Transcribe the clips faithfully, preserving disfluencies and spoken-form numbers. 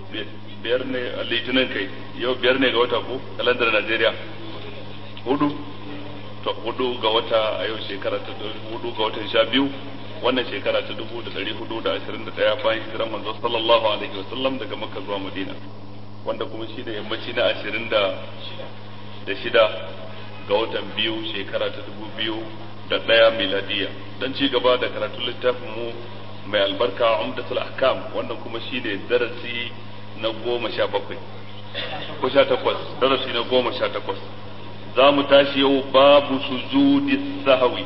biyar ne a litinin kai yau biyar ne ga wata ko kalandar Najeriya hudu to hudu ga wata a yau shekara ta hudu ga watan sha biyu wannan shekara ta dubu da dari hudu da ashirin da daya bayan hijiran manzo sallallahu alaihi wa sallam daga Makka zuwa Madina wanda kuma shi da yammaci na ashirin da shida ga watan biyu shekara ta dubu biyu da daya miladiya dan ci gaba da karatun littafin mu mai albarka Umdatul Ahkam wannan kuma shi ne darasi na goma sha bakwai ko sha takwas darasi na goma sha takwas za mu tashi yau babu sujudi sahawi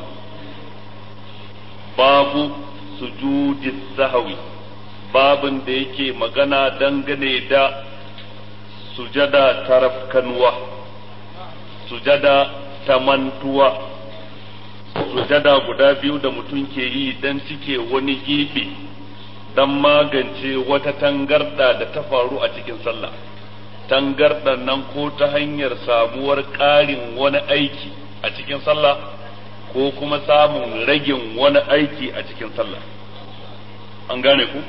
babu sujudi sahawi babin da yake magana dangane da sujada tarafkanwa sujada tamantuwa sujada guda biyu da mutum ke yi dan cike wani gibi dan magance wata tangarda da ta faru a cikin sallah tangardan nan ko ta hanyar samuwar ƙarin wani aiki a cikin sallah ko kuma samun ragin wani aiki a cikin sallah an gane ku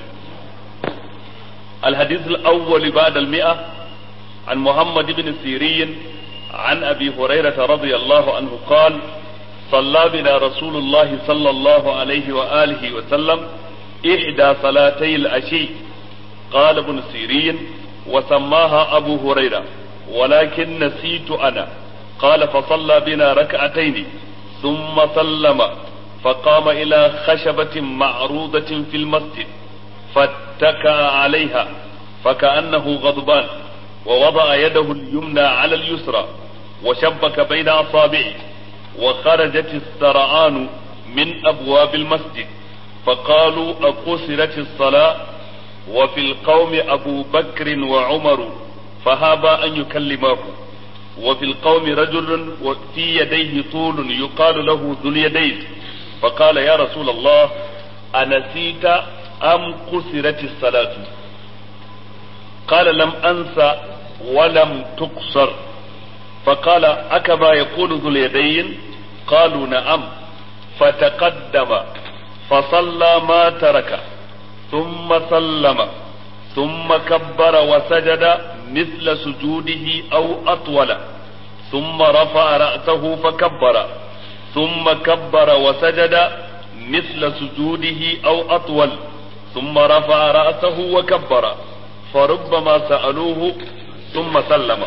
الحديث الأول بعد المئة عن محمد بن سيرين عن أبي هريرة رضي الله عنه قال صلى بنا رسول الله صلى الله عليه وآله وسلم إحدى صلاتي العشي قال ابن سيرين وسماها أبو هريرة ولكن نسيت أنا قال فصلى بنا ركعتين ثم سلم فقام إلى خشبة معروضة في المسجد فاتكى عليها فكأنه غضبان ووضع يده اليمنى على اليسرى وشبك بين أصابعه وخرجت السرعان من أبواب المسجد فقالوا أقصرت الصلاة وفي القوم أبو بكر وعمر فهابا أن يكلماه وفي القوم رجل في يديه طول يقال له ذو اليدين فقال يا رسول الله أنسيت أم قصرت الصلاة قال لم أنسى ولم تقصر فقال أكما يقول ذو اليدين قالوا نعم فتقدم فصلى ما ترك ثم سلم ثم كبر وسجد مثل سجوده أو أطول ثم رفع رأسه فكبر ثم كبر وسجد مثل سجوده أو أطول ثم رفع رأسه وكبر فربما سألوه ثم سلم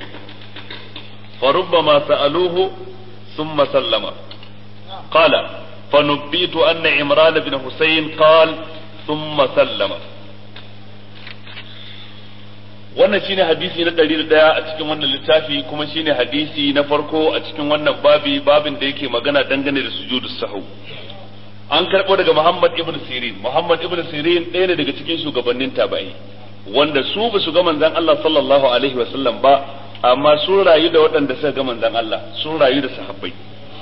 فربما سألوه ثم سلم قال فنبئت أن عمران بن حسين قال ثم سلم wannan shine hadisi na ɗari da ɗaya a cikin wannan littafi kuma shine hadisi na farko a cikin wannan babi babin da yake magana dangane da sujudu sahau an karɓo daga Muhammad ibn Sirin Muhammad ibn Sirin ɗaya ne daga cikin shugabannin tabi'i wanda su ba su ga manzon Allah sallallahu alaihi wa sallam ba amma sun rayu da waɗanda suka ga manzon Allah sun rayu da sahabbai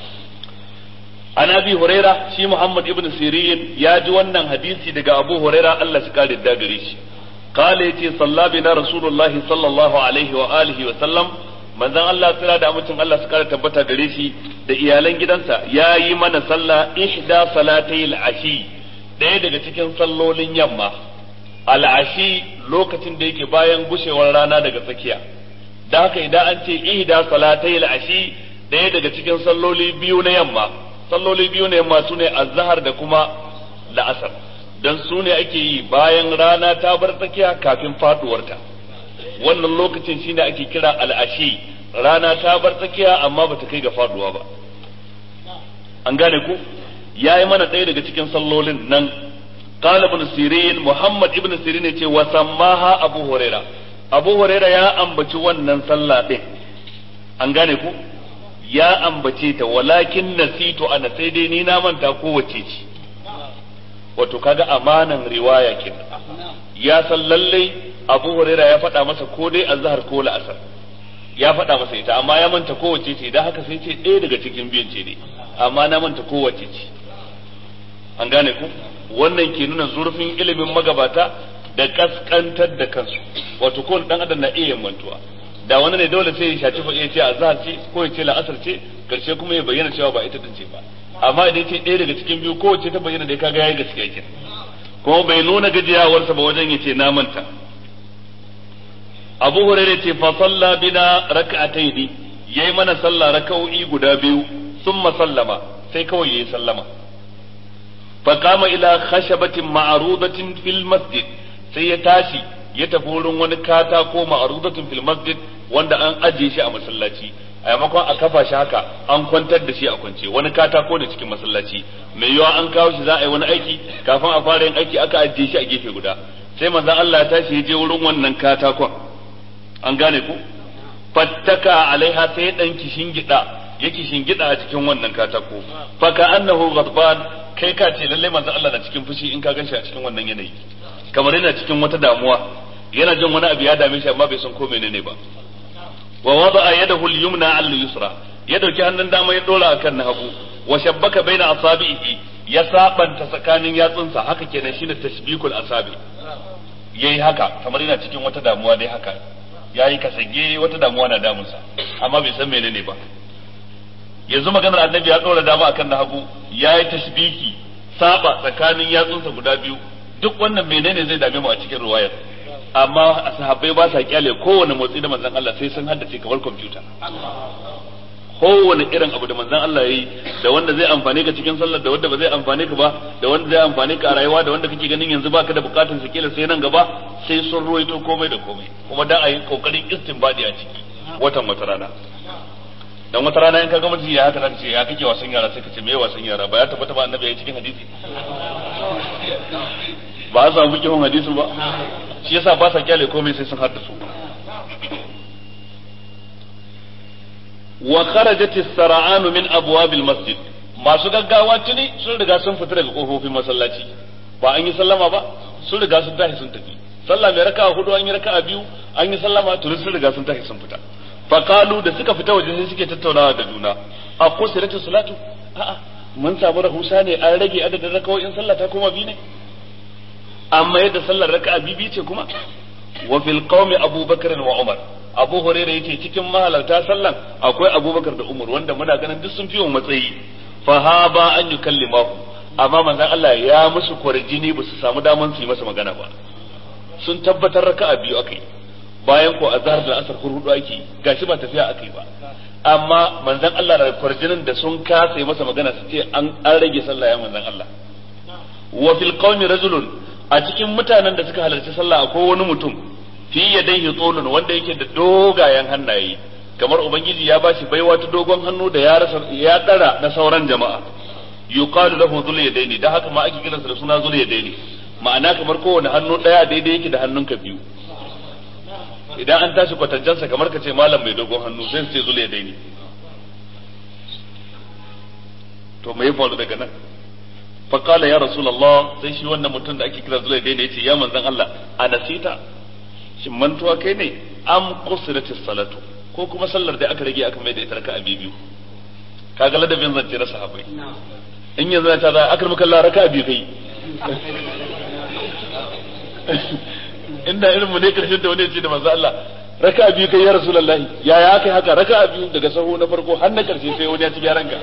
an Abi Huraira shi Muhammad ibn Sirin ya ji wannan hadisi daga Abu Huraira Allah shi kare da gare shi قال يتي صلى بنا رسول الله صلى الله عليه وآله وسلم manzon Allah tsira da amincin Allah su kara tabbata gare shi da iyalan gidansa ya yi mana sallah ihda salatai al-ashi ɗaya daga cikin sallolin yamma al-ashi lokacin da yake bayan gushewar rana daga tsakiya da haka idan an ce ihda salatai al-ashi ɗaya daga cikin salloli biyu na yamma salloli biyu na yamma sune azhar da kuma la'asar dan su ne ake yi bayan rana ta bar tsakiya kafin faduwarta wannan lokacin shine ake kira al'ashi rana ta bar tsakiya amma bata kai ga faduwa ba an gane ku yayi mana ɗaya daga cikin sallolin nan qala ibn sirin muhammad ibn sirin yace wa sammaha abu huraira abu huraira ya ambaci wannan sallah din an gane ku ya ambace ta walakin nasitu ana sai dai ni na manta kowace ce wato kaga amanan riwaya kenan ya san lallai Abu Huraira ya faɗa masa ko dai azhar ko la'asar ya faɗa masa ita amma ya manta kowace ce idan haka sai ce ɗaya daga cikin biyun ce ne amma na manta kowace ce an gane ku wannan ke nuna zurfin ilimin magabata da kaskantar da kansu wato kowane dan adam na iya mantuwa da wani ne dole sai ya shaci fa ya ce azhar ce ko ya ce la'asar ce karshe kuma ya bayyana cewa ba ita din ce ba amma idan ce ɗaya daga cikin biyu kowace ta bayyana da kaga yayi gaskiya kenan kuma bai nuna gajiyawarsa ba wajen yace na manta Abu Hurairah ce fa salla bina rak'atayn yayi mana sallah raka'o'i guda biyu thumma sallama sai kawai yayi sallama fa qama ila khashabatin ma'rudatin fil masjid sai ya tashi ya tafi wurin wani katako ma'rudatin fil masjid wanda an ajiye shi a masallaci a yamakon a kafa shi haka an kwantar da shi a kwance wani katako ne cikin masallaci mai yiwa an kawo shi za a yi wani aiki kafin a fara yin aiki aka ajiye shi a gefe guda sai manzon Allah ya tashi ya je wurin wannan katakon an gane ku fattaka alaiha sai ya dan kishingida yake shingida a cikin wannan katako fa ka annahu ghadban kai ka ce lalle manzon Allah na cikin fushi in ka ganshi a cikin wannan yanayi kamar yana cikin wata damuwa yana jin wani abu ya dame shi amma bai san ko menene ba wa wada'a yadahu al-yumna 'ala al-yusra ya dauki hannun dama ya dora akan na hagu wa shabbaka baina asabihi ya sabanta tsakanin yatsunsa haka kenan shine tashbikul asabi yayi haka kamar yana cikin wata damuwa dai haka yayi kasage wata damuwa na damunsa amma bai san menene ba yanzu maganar annabi ya dora dama akan na hagu yayi tashbiki saba tsakanin yatsunsa guda biyu duk wannan menene zai dame mu a cikin riwayar amma sahabbai ba sa kyale kowane motsi da manzon Allah sai sun haddace kamar kwamfuta kowane irin abu da manzon Allah yayi da wanda zai amfane ka cikin sallar da wanda ba zai amfane ka ba da wanda zai amfane ka a rayuwa da wanda kake ganin yanzu baka da bukatun sa kila sai nan gaba sai sun ruwaito komai da komai kuma dan ayi kokarin istinbadi a ciki watan wata rana dan wata rana in ka ga miji ya haka zaka ce ya kake wasan yara sai ka ce me wasan yara ba ya tabbata ba annabi yayi cikin hadisi ba a samu fikihun hadisin ba shi yasa ba sa kyale komai sai sun haddasu wa kharajat as-sara'an min abwab al-masjid masu gaggawa tuni sun riga sun fita daga kofofin masallaci ba an yi sallama ba sun riga sun tashi sun tafi sallah mai raka'a hudu an yi raka'a biyu an yi sallama tuni sun riga sun tashi sun fita fa qalu da suka fita waje sai suke tattaunawa da juna a qusiratu salatu a'a mun samu rahusa ne an rage adadin raka'o'in sallah ta koma biyu ne amma yadda sallar raka'a bibi ce kuma wa fil qaumi abubakar wa umar abu hurairah yace cikin mahalarta sallan akwai abubakar da umar wanda muna ganin duk sun fi mu matsayi fa haba an yukallimahu amma manzon Allah ya musu kwarjini ba su samu daman su yi masa magana ba sun tabbatar raka'a biyu akai bayan ko azhar da asar hudu ake gashi ba tafiya akai ba amma manzon Allah da kwarjinin da sun kasa yi masa magana su ce an rage sallah ya manzon Allah wa fil qaumi rajulun a cikin mutanen da suka halarci sallah akwai wani mutum fi yadayhi tulun wanda yake da dogayen hannaye kamar ubangiji ya bashi baiwa ta dogon hannu da ya rasa ya dara na sauran jama'a yuqalu lahu dhul yadaini da haka ma ake kiransa da suna dhul yadaini ma'ana kamar kowane hannu daya daidai yake da hannunka biyu idan an tashi kwatancansa kamar ka ce malam mai dogon hannu sai su ce dhul yadaini to me ya faru daga nan فقال يا رسول الله sai shi wannan mutum da ake kira zulai dai ne yace ya manzon Allah anasita shin mantuwa kai ne am qusratis salatu ko kuma sallar da aka rage aka mai da ita raka'a biyu kaga ladabin zance na sahabbai in yanzu ta da akar maka Allah raka'a biyu kai inda irin mu ne karshen da wani yace da manzon Allah raka'a biyu kai ya rasulullahi ya ya kai haka raka'a biyu daga sahu na farko har na karshe sai wani ya ci gyaran ka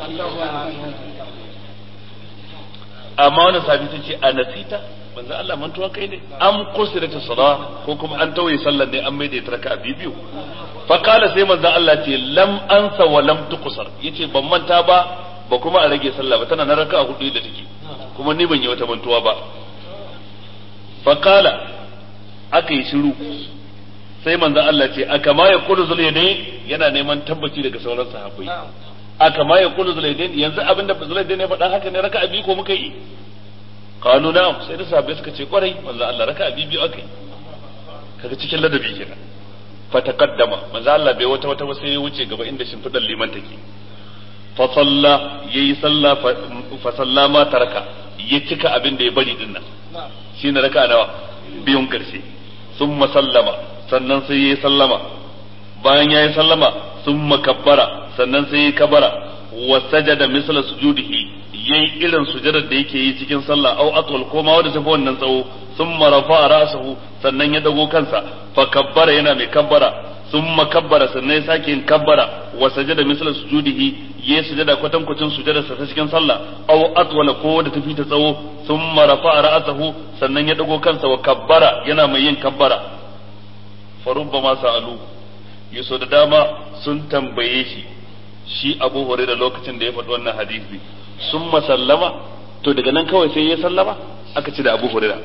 amma wannan sabi ta ce a nasita manzo Allah mantuwa kai ne am qusirata salah ko kuma an tawaye sallar ne an mai da ita raka'a biyu fa qala sai manzo Allah ce lam ansa wa lam tuqsar yace ban manta ba ba kuma a rage sallah ba tana na raka'a hudu da take kuma ni ban yi wata mantuwa ba fa qala aka yi shiru sai manzo Allah ce akama ya qulu zulaydain yana neman tabbaci daga sauran sahabbai aka ma ya kullu zulaidain yanzu abinda zulaidain ya faɗa haka ne raka'a biyu ko muka yi qalu na'am sai da sahabbai suka ce kwarai manzo Allah raka'a biyu biyu akai kaga cikin ladabi kenan fa taqaddama manzo Allah bai wata wata sai ya wuce gaba inda shimfidan liman take fa salla yayi salla fa sallama taraka ya cika abin da ya bari din nan shine raka'a nawa biyun karshe summa sallama sannan sai yayi sallama bayan yayi sallama summa kabbara sannan sai ya kabara wa sajada misla sujudihi yayi irin sujadar da yake yi cikin sallah au atwal ko ma wanda tafi wannan tsawo thumma rafa'a ra'sahu sannan ya dago kansa fa kabbara yana mai kabbara thumma kabbara sannan ya sake yin kabbara wa sajada misla sujudihi yayi sujada kwatan kwatan sujadar sa ta cikin sallah au atwala ko wanda tafi ta tsawo thumma rafa'a ra'sahu sannan ya dago kansa wa kabbara yana mai yin kabbara farubbama sa'alu yaso da dama sun tambaye shi shi Abu Hurairah lokacin da ya faɗi wannan hadisi sun masallama to daga nan kawai sai ya sallama aka ce da Abu Hurairah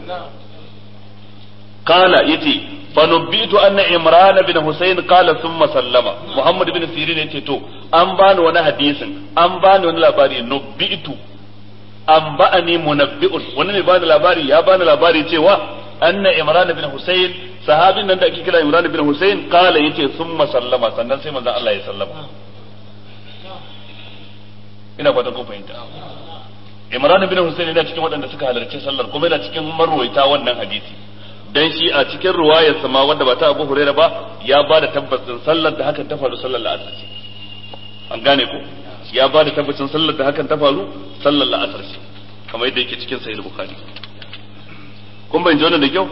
qala yati fa nubbitu anna Imran bin Husayn qala thumma sallama Muhammad bin Sirin yace to an bani wani hadisin an bani wani labari nubbitu an ba'ani munabbi'un wani ne bani labari ya bani labari cewa anna Imran bin Husayn sahabin nan da ake kira Imran bin Husayn qala yace thumma sallama sannan sai manzon Allah ya sallama ina fatan kun fahimta Imran bin Husayn yana cikin waɗanda suka halarci sallar kuma yana cikin marwaita wannan hadisi dan shi a cikin riwayar sa ma wanda ba ta Abu Hurairah ba ya ba da tabbacin sallar da hakan ta faru sallar la'asar ce an gane ko ya ba da tabbacin sallar da hakan ta faru sallar la'asar ce kamar yadda yake cikin sahih Bukhari kun bayyana wannan da kyau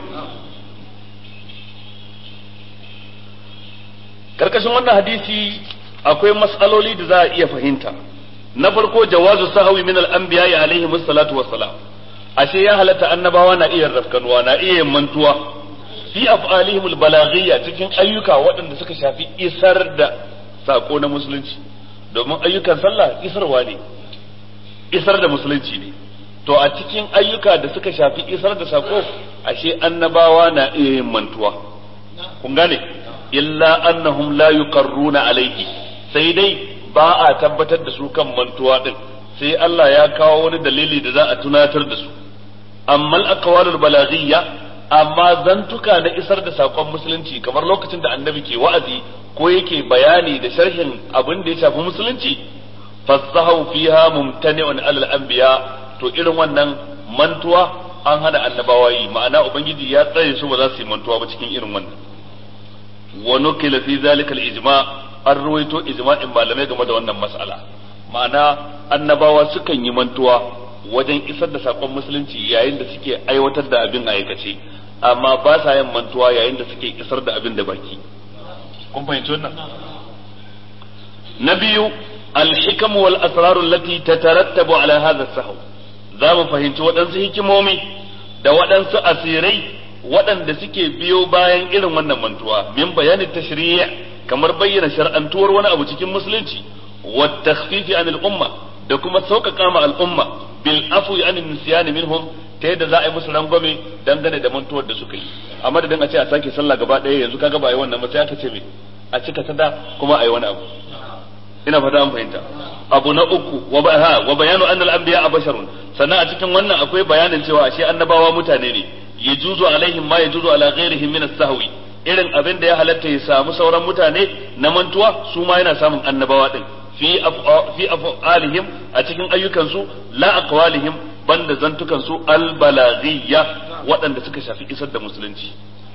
karkashin wannan hadisi akwai mas'aloli da za a iya fahimta na farko jawazu sahwi min al-anbiya alaihi wassalatu wassalam ashe ya halatta annabawa na iya rafkanuwa na iya mantuwa fi af'alihim al-balaghiyya cikin ayyuka waɗanda suka shafi isar da sako na musulunci domin ayyukan sallah isarwa ne isar da musulunci ne to a cikin ayyuka da suka shafi isar da sako ashe annabawa na iya mantuwa kun gane illa annahum la yuqarruna alayhi sai dai ba a tabbatar da su kan mantuwa din sai Allah ya kawo wani dalili da za a tunatar da su amma al-aqwalul balaghiyya amma zantuka na isar da sakon musulunci kamar lokacin da annabi ke wa'azi ko yake bayani da sharhin abin da ya shafi musulunci fasahu fiha mumtani'un alal anbiya to irin wannan mantuwa an hana annabawa yi ma'ana ubangiji ya tsare su ba za su yi mantuwa ba cikin irin wannan wa nukila fi zalika al-ijma' an ruwaito ijma'in malamai game da wannan mas'ala ma'ana annabawa sukan yi mantuwa wajen isar da sakon musulunci yayin da suke aiwatar da abin aikace amma ba sa yin mantuwa yayin da suke isar da abin da baki kun fahimci wannan na biyu al-hikam wal asrar allati tatarattabu ala hadha as-sahw za mu fahimci waɗansu hikimomi da waɗansu asirai waɗanda suke biyo bayan irin wannan mantuwa min bayanin tashri' kamar bayyana shar'antuwar wani abu cikin musulunci wa takhfifi anil umma da kuma sauƙaƙa ma al'umma bil afwi anil nisyan minhum ta yadda za a yi musu rangwame dangane da mantuwar da suka yi a madadin a ce a sake sallah gaba ɗaya yanzu kaga ba a yi wannan ba sai aka ce me a cika ta da kuma a yi wani abu ina fata an fahimta abu na uku wa ba wa bayanu anna al anbiya basharun sannan a cikin wannan akwai bayanin cewa ashe annabawa mutane ne yajuzu alaihim ma yajuzu ala ghairihim min as-sahwi irin abin da ya halatta ya samu sauran mutane na mantuwa su ma yana samun annabawa din fi fi afalihim a cikin ayyukansu la aqwalihim banda zantukan su al-balaghiyya waɗanda suka shafi isar da musulunci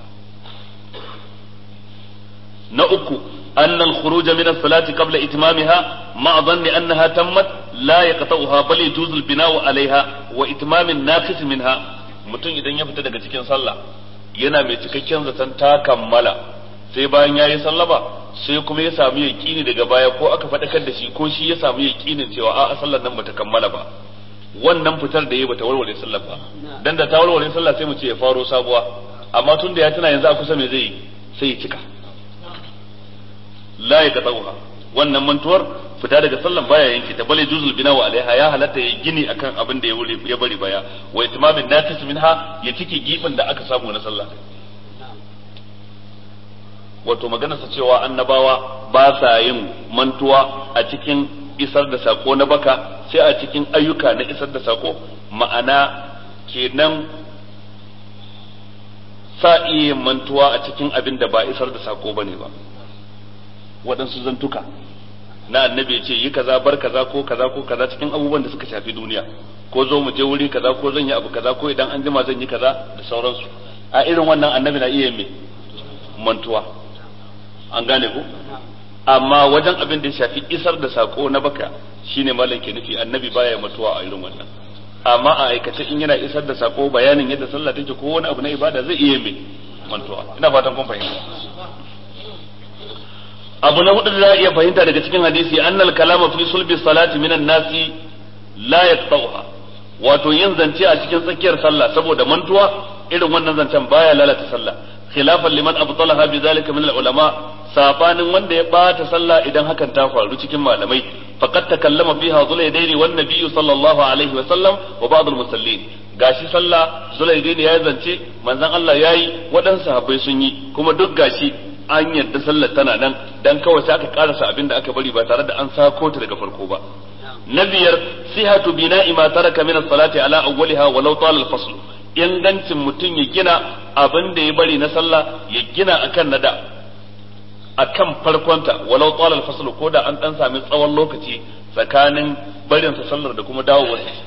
na uku أن الخروج من الصلاة قبل إتمامها مع ظن أنها تمت لا يقطعها بل يجوز البناء عليها وإتمام الناقص منها mutum idan ya fita daga cikin sallah yana mai cikakken zaton ta kammala sai bayan ya yi sallama sai kuma ya samu yaƙini daga baya ko aka faɗakar da shi ko shi ya samu yaƙinin cewa a sallar nan bata kammala ba wannan fitar da ya bata warware sallar ba dan da ta warware sallah sai mu ce ya faro sabuwa amma tun da ya tana yanzu a kusa me zai sai ya cika la ya katauha wannan mantuwar fita daga sallan baya yanke ta bale juzul bina wa alaiha ya halatta ya gini akan abin da ya bari baya wa itmamin natis minha ya cike gibin da aka samu na sallah wato maganar sa cewa annabawa ba sa yin mantuwa a cikin isar da sako na baka sai a cikin ayyuka na isar da sako ma'ana kenan sa iya mantuwa a cikin abin da ba isar da sako bane ba waɗansu zantuka na annabi ya ce yi kaza bar kaza ko kaza ko kaza cikin abubuwan da suka shafi duniya ko zo mu je wuri kaza ko zan yi abu kaza ko idan an jima zan yi kaza da sauransu a irin wannan annabi na iya mai mantuwa an gane ko amma wajen abin da ya shafi isar da sako na baka shine malam ke nufi annabi baya mantuwa a irin wannan amma a aikace in yana isar da sako bayanin yadda sallah take ko wani abu na ibada zai iya mai mantuwa ina fatan kun fahimta abu na hudu da za a iya fahimta daga cikin hadisi annal kalama fi sulbi salati minan nasi la yaqta'uha wato yin zance a cikin tsakiyar sallah saboda mantuwa irin wannan zancen baya lalata sallah khilafan liman abtalaha bidhalika min al-ulama sabanin wanda ya bata sallah idan hakan ta faru cikin malamai faqad takallama fiha Zulaydaini wan Nabiy sallallahu alaihi wa sallam wa ba'd al-musallin gashi sallah Zulaydaini ya zance manzon Allah yayi waɗansu sahabbai sun yi kuma duk gashi an yadda sallar tana nan dan kawai sai aka karasa abinda aka bari ba tare da an sako ta daga farko ba na biyar sihatu bina'i ma taraka min as-salati ala awwaliha walau tala al-fasl ingancin mutum ya gina abin da ya bari na sallah ya gina akan nada akan farkonta walau tala al-fasl ko da an dan sami tsawon lokaci tsakanin barin sa sallar da kuma dawowar sa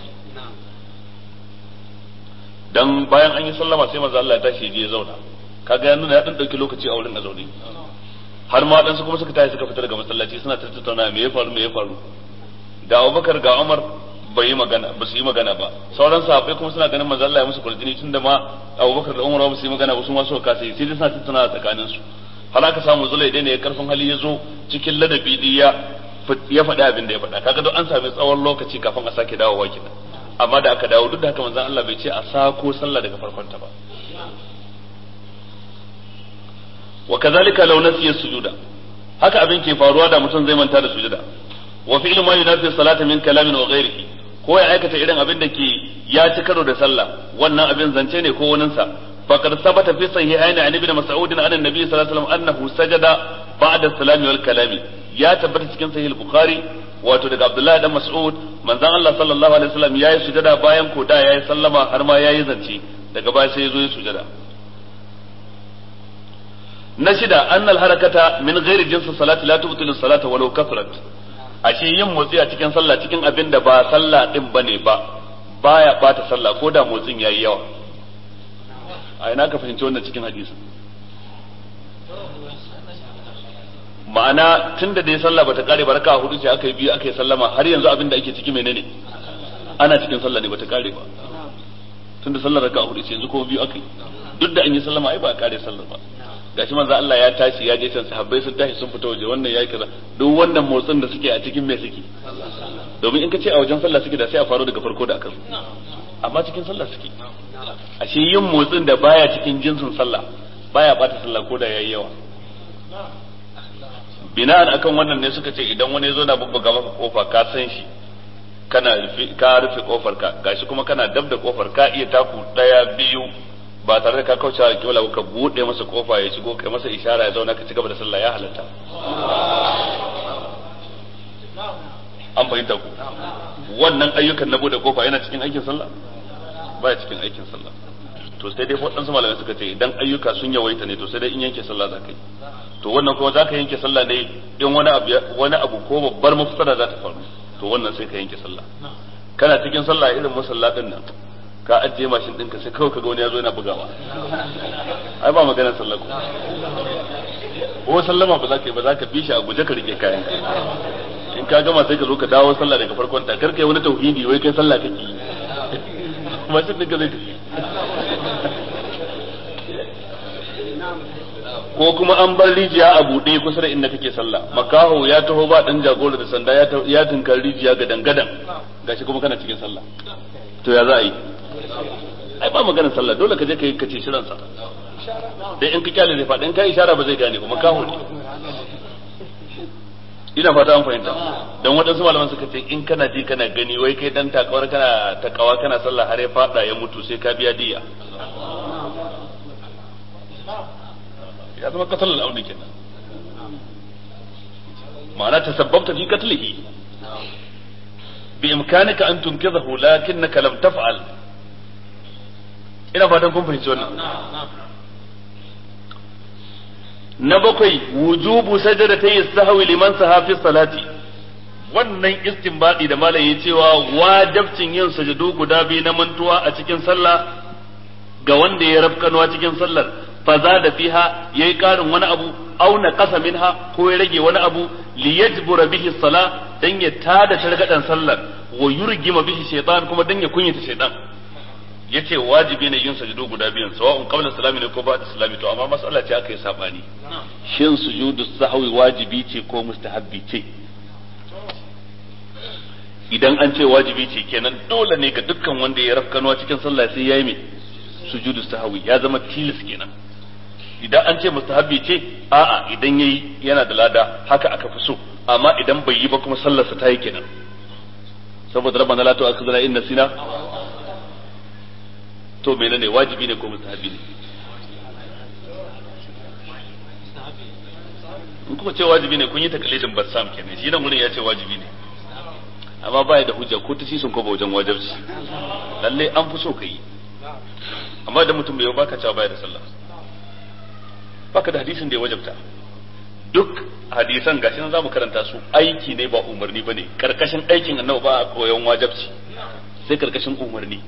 dan bayan an yi sallama sai manzo Allah ya tashi je ya zauna kaga ya nuna ya dan dauki lokaci a wurin a zaune har ma dan su kuma suka tashi suka fita daga masallaci suna tattauna me ya faru me ya faru da Abubakar ga Umar bai yi magana ba su yi magana ba sauran sahabbai kuma suna ganin manzo Allah ya musu kurjini tunda ma Abubakar da Umar ba su yi magana ba su ma suka kasa sai dai suna tattauna tsakanin su har aka samu Zulaidai ne ya karfin hali ya zo cikin ladabi diya ya faɗi abin da ya faɗa kaga don an sami tsawon lokaci kafin a sake dawowa kenan amma da aka dawo duk da haka manzo Allah bai ce a sako sallah daga farkon ta ba wa kazalika law nasiya sujuda haka abin ke faruwa da mutum zai manta da sujuda wa fi'lu ma yunafi salata min kalamin wa ghairihi ko ya aikata irin abin da ke ya ci karo da sallah wannan abin zance ne ko wani sa faqad sabata fi sahihaini an ibn mas'ud an annabi sallallahu alaihi wasallam annahu sajada ba'da salami wal kalami ya tabbata cikin sahih al-bukhari wato daga abdullahi dan mas'ud manzon Allah sallallahu alaihi wasallam yayi sujada bayan ko da yayi sallama har ma yayi zance daga baya sai ya zo ya sujada na shida annal harakata min ghairi jinsi salati la tubtilu salata walau kathrat ashe yin motsi a cikin sallah cikin abin da ba sallah din bane ba baya bata sallah ko da motsin yayi yawa a ina ka fahimci wannan cikin hadisi ma'ana tunda dai sallah bata kare ba raka'a hudu ce aka yi biyu aka yi sallama har yanzu abin da ake ciki menene ana cikin sallah ne bata kare ba tunda sallar raka'a hudu ce yanzu kuma biyu aka yi duk da an yi sallama ai ba a kare sallar ba gashi manzo Allah ya tashi ya je can sahabbai sun tashi sun fita waje wannan yayi kaza duk wannan motsin da suke a cikin me suke domin in ka ce a wajen sallah suke da sai a faro daga farko da aka amma cikin sallah suke ashe yin motsin da baya cikin jinsin sallah baya bata sallah ko da yayi yawa bina'an akan wannan ne suka ce idan wani zo na bubbuga maka kofa ka san shi kana rufe ka rufe kofar ka gashi kuma kana dab da kofar ka iya taku daya biyu ba tare da ka kauce wa kibla ka bude masa kofa ya shigo kai masa ishara ya zauna ka ci gaba da sallah ya halatta an fahimta ku wannan ayyukan na bude kofa yana cikin aikin sallah baya cikin aikin sallah to sai dai waɗansu malamai suka ce idan ayyuka sun yawaita ne to sai dai in yanke sallah za ka yi to wannan kuma za ka yanke sallah ne in wani abu wani abu ko babbar mafsada za ta faru to wannan sai ka yanke sallah kana cikin sallah irin masallatin nan ka ajiye mashin ɗinka sai kawai ka ga wani ya zo yana bugawa ai ba maganar sallah ko sallama ba za ka yi ba za ka bi shi a guje ka rike kayan in ka gama sai ka zo ka dawo sallah daga farkon ta kar kai wani tauhidi wai kai sallah kake yi mashin ɗinka zai tafi ko kuma an bar rijiya a buɗe kusa da inda kake sallah makaho ya taho ba dan jagora da sanda ya tunkar rijiya ga dangadan gashi kuma kana cikin sallah to ya za a yi ai ba maganar sallah dole ka je ka yi kace shirin sa dai in ka kyale zai faɗi in ka ishara ba zai gane ba makaho ne ina fata an fahimta dan waɗansu malaman suka ce in kana ji kana gani wai kai dan takawar kana takawa kana sallah har ya fada ya mutu sai ka biya diya ya zama katal al-audi kenan ma'ana tasabbabta fi qatlihi bi imkanika an tunkizahu lakinnaka lam taf'al ina fatan kun fahimci wannan na bakwai wujubu sajdatay as-sahwi liman saha fi salati wannan istinbadi da malai ya cewa wajibcin yin sajadu guda biyu na mantuwa a cikin sallah ga wanda ya rafkanuwa cikin sallar faza da fiha yayi karin wani abu aw na qasa minha ko ya rage wani abu li yajbura bihi sala dan ya tada targadan sallar wa yurgima bihi shaytan kuma dan ya kunyata shaytan yace wajibi ne yin sujudu guda biyan sawa'un qabla salami ne ko ba'da salami to amma mas'ala ce aka yi sabani shin sujudu sahwi wajibi ce ko mustahabbi ce idan an ce wajibi ce kenan dole ne ga dukkan wanda ya rafkanuwa cikin sallah sai yayi me sujudu sahwi ya zama tilis kenan idan an ce mustahabbi ce a'a idan yayi yana da lada haka aka fi so amma idan bai yi ba kuma sallarsa ta yi kenan saboda rabbana la tu'akhidhna in nasina to menene wajibi ne ko mustahabbi ne in kuma ce wajibi ne kun yi takalidin bassam kenan shi nan gurin ya ce wajibi ne amma baya da hujja ko ta shi sun ko ba wajen wajibci lalle an fi so kai amma da mutum bai baka cewa baya da sallah baka da hadisin da ya wajabta duk hadisan gashi nan zamu karanta su aiki ne ba umarni bane karkashin aikin annabi ba a koyon wajibci sai karkashin umarni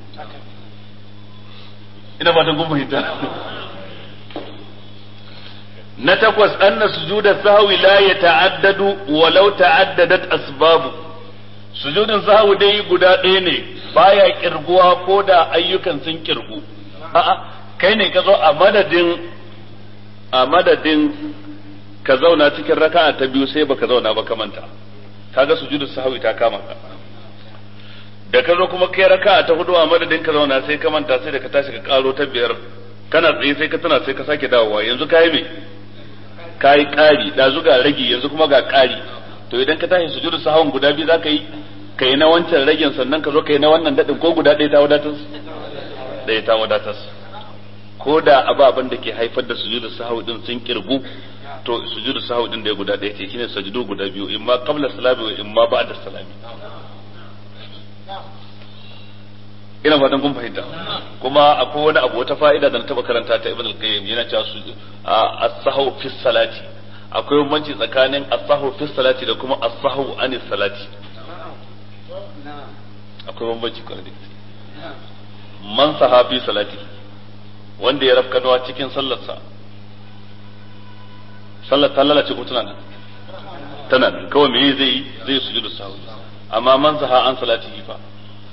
ina fatan kun fahimta na takwas anna sujuda sahwi la yata'addadu walau ta'addadat asbabu sujudin sahwi dai guda ɗaya ne baya kirguwa ko da ayyukan sun kirgu a'a kai ne ka zo a madadin a madadin ka zauna cikin raka'a ta biyu sai baka zauna ba ka manta kaga sujudu sahwi ta kama ka da ka zo kuma kai raka'a ta hudu a madadin ka zauna sai ka manta sai da ka tashi ka karo ta biyar kana tsaye sai ka tuna sai ka sake dawowa yanzu kai me kai kari da zuga ragi yanzu kuma ga kari to idan ka tashi sujudu sahwan guda biyu zaka yi kai na wancan ragin sannan ka zo kai na wannan dadin ko guda ɗaya ta wadatar ɗaya ta wadatar ko da ababen da ke haifar da sujudu sahwi din sun kirgu to sujudu sahwi din da guda ɗaya ce shine sujudu guda biyu imma qabla salami wa imma ba'da salami ina fatan kun fahimta kuma akwai wani abu wata fa'ida da na taba karanta ta Ibn al-Qayyim yana cewa su as-sahwu fi salati akwai bambanci tsakanin as-sahwu fi salati da kuma as-sahwu an salati akwai bambanci kwarai da man sahabi salati wanda ya rafka dawa cikin sallarsa sallar ta lalace ko tana nan tana nan kawai me zai zai sujudu sahwi amma man saha an salati fa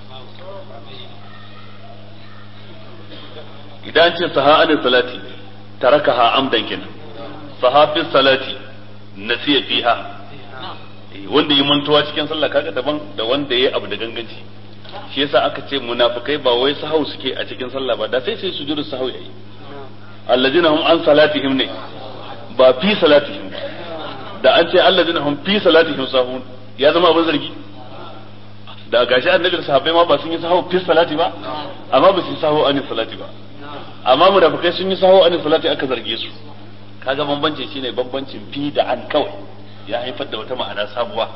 idan ce saha an salati tarakaha amdan kenan sahafi salati nasiya fiha wanda yi mantuwa cikin sallah kaga daban da wanda yayi abu da ganganci shi yasa aka ce munafikai ba wai sahau suke a cikin sallah ba da sai sai sujudu sahau yayi allazina hum an salatihim ne ba fi salatihim da an ce allazina hum fi salatihim sahun ya zama abin zargi da gashi annabi da sahabbai ma ba sun yi sahau fi salati ba amma ba su yi sahau an salati ba amma munafikai sun yi sahau an salati aka zarge su kaga bambanci shine bambancin fi da an kawai ya haifar da wata ma'ana sabuwa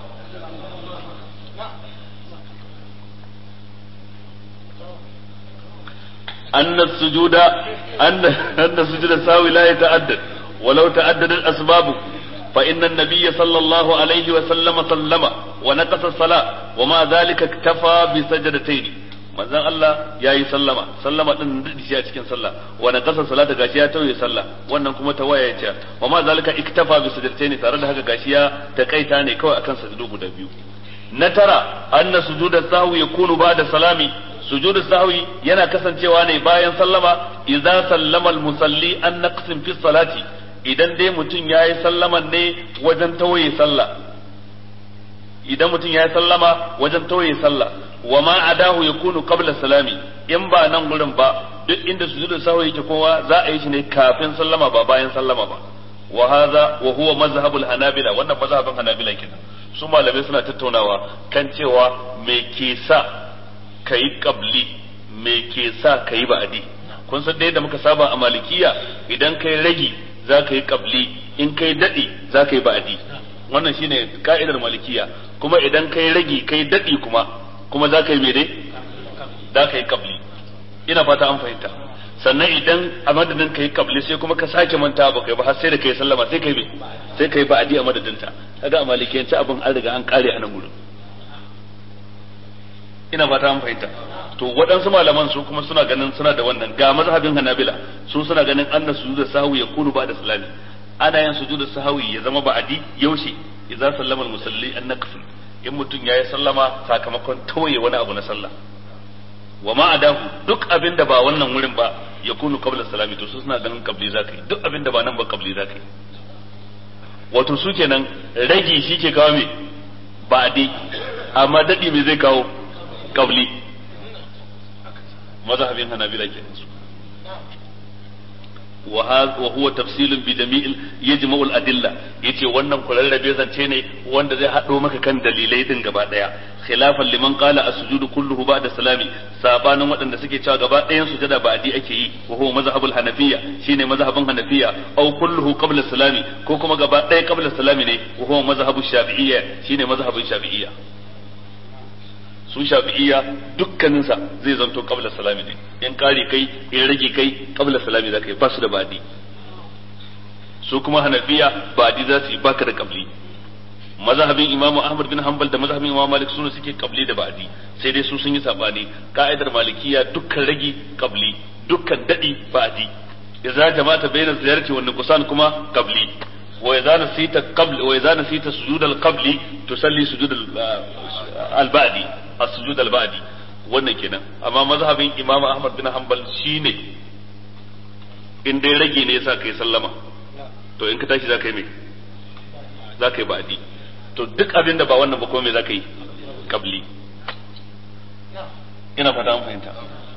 أن السجود أن أن السجود السهو لا يتعدد ولو تعددت أسبابه فإن النبي صلى الله عليه وسلم سلم ونقص الصلاة وما ذلك اكتفى بسجدتين manzon Allah ya yi sallama sallama din da shi a cikin sallah wa naqasa salata gashi ya tauye sallah wannan kuma tawaya ya ce wa ma zalika iktafa bi sajdatayn tare da haka gashi ya takaita ne kawai akan sajdu guda biyu na tara anna sujuda sahwi yakunu ba'da salami sujudu sahwi yana kasancewa ne bayan sallama idza sallama al-musalli an naqsin fi salati idan dai mutum yayi sallaman ne wajen tawaye sallah idan mutum yayi sallama wajen tawaye sallah wa ma adahu yakunu qabla salami in ba nan gurin ba duk inda sujudu sahwi yake kowa za a yi shi ne kafin sallama ba bayan sallama ba wa hadha wa huwa mazhabul hanabila wannan mazhabin hanabila kenan su malamai suna tattaunawa kan cewa me ke sa kai qabli me ke sa kai ba'di kun san dai da muka saba a malikiya idan kai ragi za ka yi qabli in kai dadi za ka yi ba'di wannan shine ka'idar malikiya kuma idan kai ragi kai dadi kuma kuma za ka yi mene za ka yi qabli ina fata an fahimta sannan idan a madadin ka yi qabli sai kuma ka sake manta ba kai ba har sai da kai sallama sai kai me sai kai ba'di a madadinta kaga a malikiyanci abin an riga an kare a nan gurin ina fata an fahimta to waɗansu malaman su kuma suna ganin suna da wannan ga mazhabin hanabila su suna ganin anna sujudu sahwi yakunu ba'da salami ana yin sujudu sahwi ya zama ba'di yaushe idza sallama al-musalli an naqsi in mutum yayi sallama sakamakon tawaye wani abu na sallah wa ma adahu duk abin da ba wannan wurin ba yakunu qabla salami to su suna ganin qabli zakai duk abin da ba nan ba qabli zakai wato su kenan ragi shi ke kawo me ba'di amma dadi me zai kawo qabli mazhabin hanabila kenan su wa huwa tafsilun bi jami'il yajma'u al-adilla yace wannan kurarrabe zance ne wanda zai hado maka kan dalilai din gaba daya khilafan liman qala as-sujudu kulluhu ba'da salami sabanin wadanda suke cewa gaba ɗayan sujada ba'di ake yi wa huwa mazhabul hanafiyya shine mazhabin hanafiyya aw kulluhu qabla salami ko kuma gaba ɗaya qabla salami ne wa huwa mazhabush shafi'iyya shine mazhabin shafi'iyya su shafi'iyya dukkaninsa zai zanto qabla salami ne in kari kai in rage kai qabla salami zaka yi ba su da ba'di su kuma hanafiya ba'di za su yi baka da qabli mazhabin imamu ahmad bin hanbal da mazhabin imamu malik sune suke qabli da ba'di sai dai su sun yi sabani ka'idar malikiya dukkan rage qabli dukkan dadi ba'di idza jama'ata bayna ziyarati wan nuqsan kuma qabli wa idza nasita qabl wa idza nasita sujud al-qabli tusalli sujud al-ba'di as-sujud al-ba'di wannan kenan amma mazhabin imamu ahmad bin hanbal shine in dai rage ne yasa kai sallama to in ka tashi zaka yi me zaka yi ba'di to duk abin da ba wannan ba kuma me zaka yi qabli ina fata mun fahimta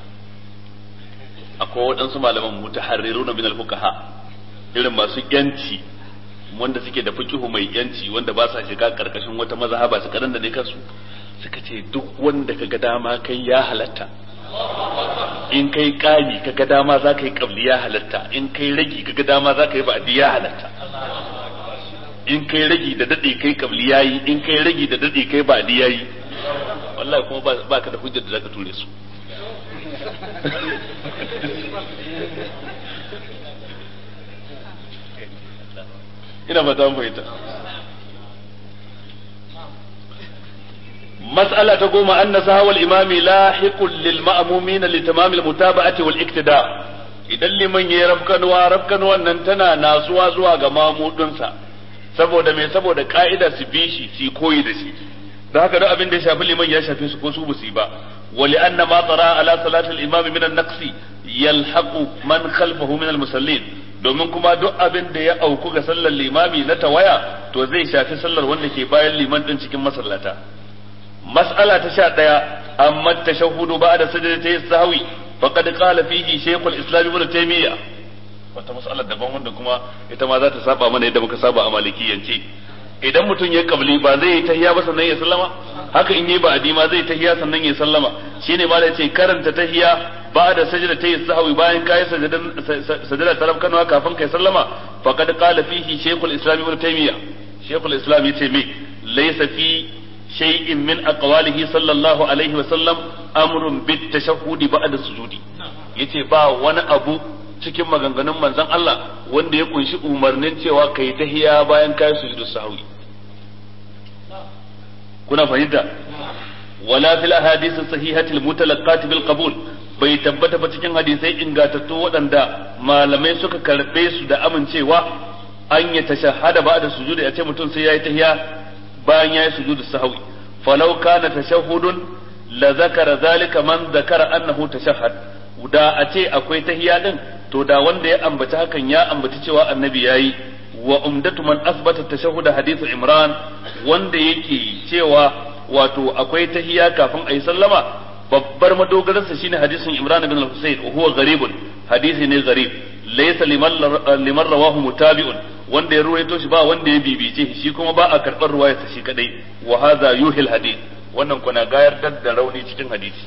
akwai waɗansu malaman mutaharriruna min al-fuqaha irin masu yanci wanda suke da fiqhu mai yanci wanda ba sa shiga karkashin wata mazhaba su kadan da ne kansu suka ce duk wanda kaga dama kai ya halatta in kai kani kaga dama za ka yi qabli ya halatta in kai ragi kaga dama za ka yi ba'di ya halatta in kai ragi da dade kai qabli yayi in kai ragi da dade kai ba'di yayi wallahi kuma ba ka da hujjar da zaka ture su ina ba ta fahimta مسألة تقوم أن سهو الإمام لاحق للمأمومين لتمام المتابعة والاقتداء إذا لمن يرفقن ورفقن وننتنا ناسوا زوا غمامو دنسا saboda me saboda ka'ida su bi shi su koyi da shi da haka duk abin da ya shafi liman ya shafe su ko su busi ba wali anna ma tara ala salati al-imam min an-naqsi yalhaqu man khalfahu min al-musallin domin kuma duk abin da ya auku ga sallar limami na tawaya to zai shafi sallar wanda ke bayan liman din cikin masallata مسألة تشاء أما التشهد بعد سجدتي السهوي فقد قال فيه شيخ الإسلام ابن تيمية wata mas'alar daban wanda kuma ita ma za ta saba mana yadda muka saba a malikiyance idan mutum ya kabli ba zai yi tahiyya ba sannan ya sallama haka in yi ba adima zai tahiyya sannan ya sallama shine ma da yace karanta tahiyya ba'da sajdati sahwi bayan kai sajadan sajada tarab kanwa kafin kai sallama faqad qala fihi shaykhul islam ibn taymiya shaykhul islam yace me laysa fi شيء من أقواله صلى الله عليه وسلم أمر بالتشهد بعد السجود yace ba wani abu cikin maganganun manzon Allah wanda ya kunshi umarnin cewa kai tahiya bayan kai sujudu sahwi kuna fahimta wala fil ahadith sahihati al mutalaqqat bil qabul bai tabbata ba cikin hadisai ingantattu waɗanda malamai suka karbe su da amincewa an ya tashahhada ba'da sujudi a ce mutum sai yayi tahiya bayan yayi sujudu sahwi falau kana tashahhudun la zakara zalika man zakara annahu tashahhad da a ce akwai tahiyya din to da wanda ya ambaci hakan ya ambaci cewa annabi yayi wa umdatu man asbata tashahhud hadithu imran wanda yake cewa wato akwai tahiyya kafin ayi sallama babbar madogararsa shine hadisin imran ibn al-husayn huwa gharibun hadisi ne gharib laysa liman liman rawahu mutabi'un wanda ya ruwaito shi ba wanda ya bibice shi kuma ba a karɓar ruwayarsa shi kadai wa hadha yuhil hadith wannan kuna gayar da rauni cikin hadisi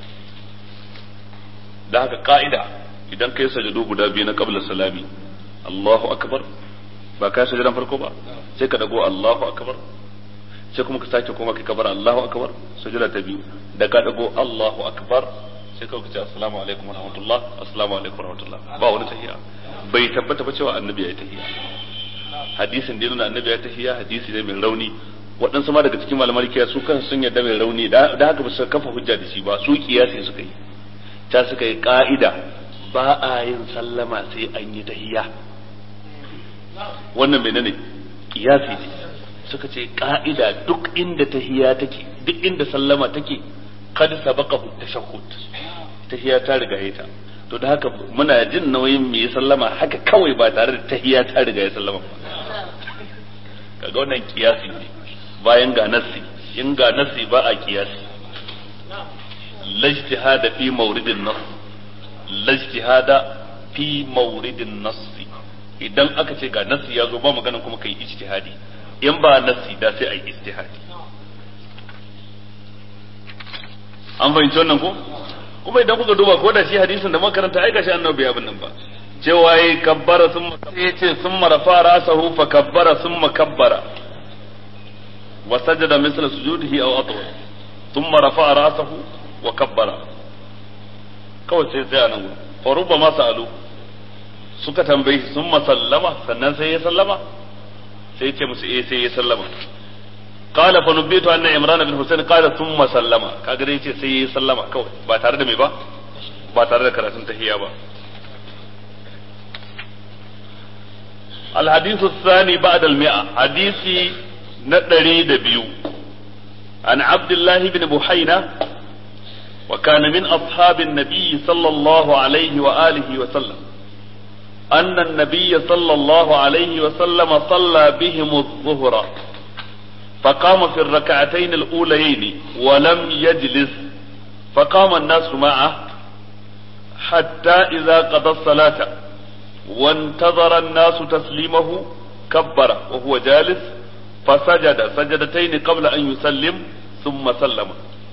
da haka ka'ida idan kai sajadu guda biyu na qabla salami Allahu akbar ba ka sajadan farko ba sai ka dago Allahu akbar sai kuma ka sake koma kai kabar Allahu akbar sajada ta biyu da ka dago Allahu akbar sai ka ce assalamu alaikum wa rahmatullah assalamu alaikum wa rahmatullah ba wani tahiyya bai tabbata ba cewa annabi ya yi tahiyya hadisin da nuna annabi ya tahiyya hadisi ne mai rauni waɗansu ma daga cikin malaman kiyaye su kan sun yarda mai rauni da haka ba su kafa hujja da shi ba su kiyasi suka yi ta suka yi ka'ida ba a yin sallama sai an yi tahiyya wannan menene kiyasi ne suka ce ka'ida duk inda tahiyya take duk inda sallama take kad sabaqahu tashahhud tahiyya ta riga ita to da haka muna jin nauyin mu yi sallama haka kawai ba tare da tahiyya ta riga ya sallama ba kaga wannan kiyasi ne bayan ga nassi in ga nassi ba a kiyasi lajtihada fi mawridin nas lajtihada fi mawridin nassi idan aka ce ga nassi ya zo ba maganan kuma kai ijtihadi in ba nassi da sai ai ijtihadi an fahimci wannan ko kuma idan kuka duba ko da shi hadisin da makaranta ai gashi annabi abin nan ba cewa yayi kabbara thumma sai ce thumma rafa ra'sahu fa kabbara thumma kabbara wa sajada misla sujudihi aw atwa thumma rafa ra'sahu wa kabbara kawai sai tsaya nan fa rubbama sa'alu suka tambaye shi thumma sallama sannan sai ya sallama sai ya ce musu eh sai ya sallama qala fa nubitu anna imran bin husayn qala thumma sallama kaga dai yace sai ya sallama kawai ba tare da me ba ba tare da karatun tahiyya ba الحديث الثاني بعد المئة حديثي ندري دبيو عن عبد الله بن بحينة وكان من أصحاب النبي صلى الله عليه وآله وسلم أن النبي صلى الله عليه وسلم صلى بهم الظهر فقام في الركعتين الأوليين ولم يجلس فقام الناس معه حتى إذا قضى الصلاة وانتظر الناس تسليمه كبر وهو جالس فسجد سجدتين قبل أن يسلم ثم سلم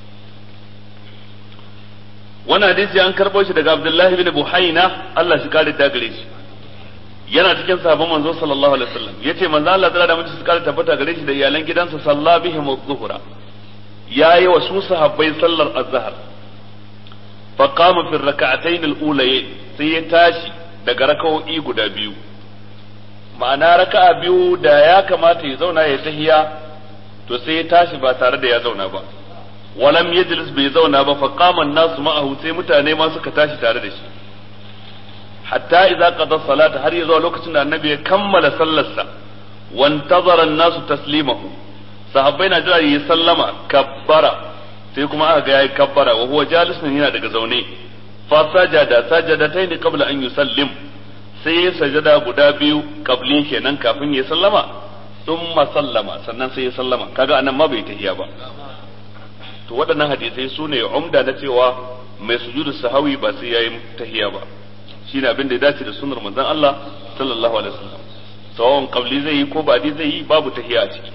وانا حديثي an karbo shi daga Abdullahi bin Buhaina Allah shi kare ta gare shi yana cikin sahabban manzo sallallahu alaihi wasallam yace manzo Allah tsara da mutum su kare tabbata gare shi da iyalan gidansa salla bihim az-zuhra yayi wa su sahabbai sallar az-zahr fa qama fi ar-rak'atayn al-ulayayn sai ya tashi daga raka'o'i guda biyu ma'ana raka'a biyu da ya kamata ya zauna ya tahiya to sai ya tashi ba tare da ya zauna ba walam yajlis bai zauna ba fa qama an-nasu ma'ahu sai mutane ma suka tashi tare da shi hatta idza qada salata har ya zuwa lokacin da annabi ya kammala sallarsa wantazara an-nasu taslimahu sahabbai na jira yi sallama kabbara sai kuma aka ga yayi kabbara wa huwa jalisun yana daga zaune fa sajada sajadatayn qabla an yusallim sai ya sajada guda biyu kabli kenan kafin ya sallama thumma sallama sannan sai ya sallama kaga anan ma bai tahiya ba to waɗannan hadisai sune umda na cewa mai sujudu sahawi ba sai yayi tahiya ba shine abin da ya dace da sunnar manzon Allah sallallahu alaihi wasallam sawan kabli zai yi ko badi zai yi babu tahiya a ciki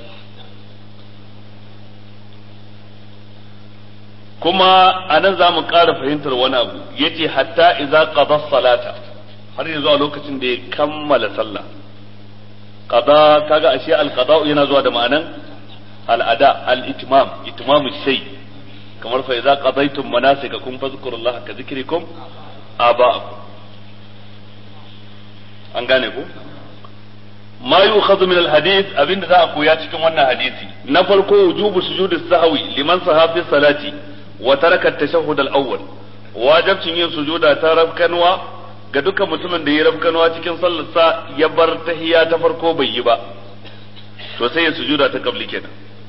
kuma anan za mu ƙara fahimtar wani abu yace hatta idza qada salata har yanzu a lokacin da ya kammala sallah qada kaga ashe al-qada yana zuwa da ma'anan al-ada al-itmam itmamu shay kamar fa idza qadaytum manasikakum fadhkurullaha ka dhikrikum aba'akum an gane ko ma yu'khadhu min al-hadith abinda za a koya cikin wannan hadisi na farko wujubu sujudi sahwi liman sahafi salati wa taraka at-tashahhud al-awwal wajibcin yin sujuda ta rafkanwa ga dukkan mutumin da ya rafkanwa cikin sallarsa ya bar tahiyya ta farko bai yi ba to sai ya sujuda ta qabli kenan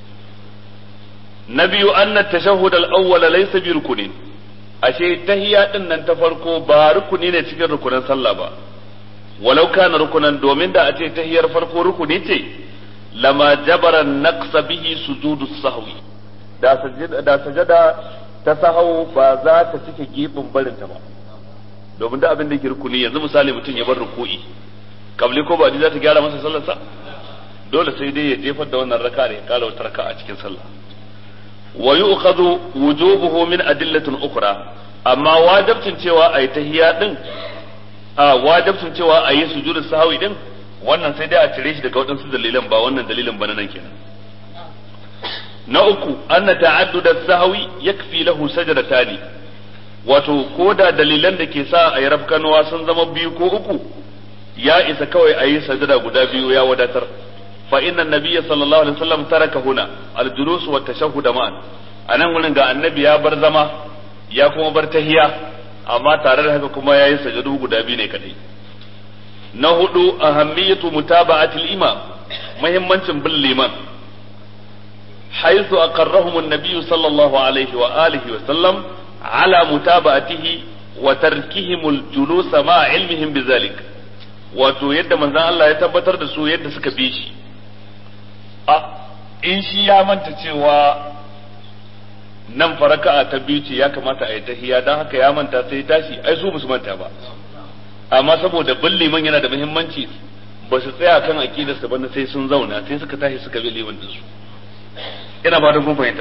na biyu anna at-tashahhud al-awwal laysa bi rukunin ashe tahiyya din nan ta farko ba rukuni ne cikin rukunin sallah ba walau kana rukunan domin da a ce tahiyyar farko rukuni ce lama jabara naqsa bihi sujudu sahwi da sajada da sajada ta sahau ba za ta cike gibin barinta ba domin da abin da yake rukuni yanzu misali mutum ya bar ruku'i kabli ko ba za ta gyara masa sallarsa dole sai dai ya jefar da wannan raka'a ya kala wata raka'a a cikin sallah wa yu'khadhu wujubuhu min adillatin ukhra amma wajibcin cewa ayi tahiyya din a wajibcin cewa ayi sujudu sahwi din wannan sai dai a cire shi daga wadansu dalilan ba wannan dalilin bana nan kenan na uku anna ta'addud as-sahwi yakfi lahu sajdatani wato ko da dalilan da ke sa a yi rafkanuwa sun zama biyu ko uku ya isa kawai a yi sajada guda biyu ya wadatar fa inna nabiyya sallallahu alaihi wasallam taraka huna al-julus wa tashahhud ma'an anan wurin ga annabi ya bar zama ya kuma bar tahiya amma tare da haka kuma yayi sajadu guda biyu ne kadai na hudu ahammiyatu mutaba'ati al-imam muhimmancin bin liman haythu aqarrahum an-nabiy sallallahu alaihi wa alihi wa sallam على متابعته وتركهم الجلوس مع علمهم بذلك wato yadda manzon Allah ya tabbatar da su yadda suka bi shi a in shi ya manta cewa nan faraka'a ta biyu ce ya kamata a yi tahiyya dan haka ya manta sai tashi ai su musu manta ba amma saboda bin liman yana da muhimmanci ba su tsaya kan aqidar sa ba sai sun zauna sai suka tashi suka bi liman din su ina ba da kun fahimta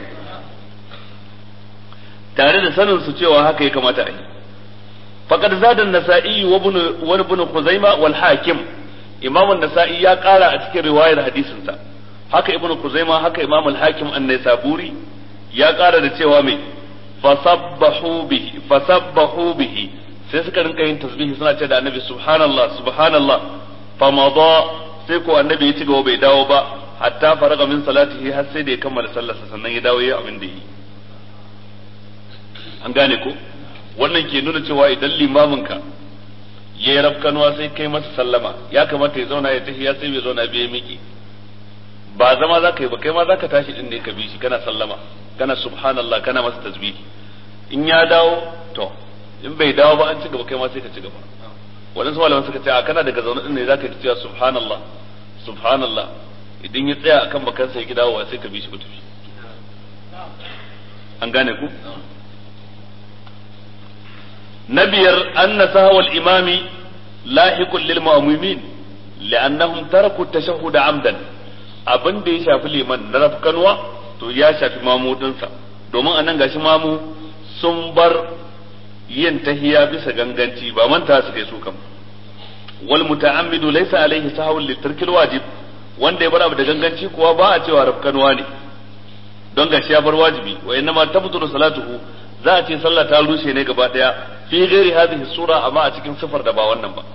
tare da sanin su cewa haka ya kamata a yi faqad zada an-nasa'i wa ibn wa ibn khuzaimah wal hakim imam an-nasa'i ya kara a cikin riwayar hadisin sa haka ibn khuzaimah haka imam al-hakim an-naisaburi ya kara da cewa mai fasabbahu bihi fasabbahu bihi sai suka rinka yin tasbihi suna ce da annabi subhanallah subhanallah famada sai ko annabi ya ci gaba bai dawo ba hatta faraga min salatihi har sai da ya kammala sallarsa sannan ya dawo yayin abin da yi an gane ko wannan ke nuna cewa idan limamin ka yayi rafkanuwa sai kai masa sallama ya kamata ya zauna ya tahiya sai bai zauna bai miki ba zama zaka yi ba kai ma zaka tashi din ne ka bi shi kana sallama kana subhanallah kana masa tasbihi in ya dawo to in bai dawo ba an ci gaba kai ma sai ka ci gaba wadansu malaman suka ce a kana daga zaune din ne zaka yi cewa subhanallah subhanallah idan ya tsaya akan bakansa ya ki dawowa sai ka bi shi ku tafi an gane ku na biyar anna sahwal imami lahiqun lil mu'minin li'annahum taraku at-tashahhud 'amdan abin da ya shafi liman na rafkanwa to ya shafi mamudinsa domin anan gashi mamu sun bar yin tahiya bisa ganganci ba manta su kai su kam wal muta'ammidu laysa alayhi sahwun li tarkil wajib wanda ya bar abu da ganganci kuwa ba a cewa rafkanwa ne don gashi ya bar wajibi wa innama tabtulu salatuhu za a ce sallah ta rushe ne gaba daya fi ghairi hadhihi sura amma a cikin sifar da ba wannan ba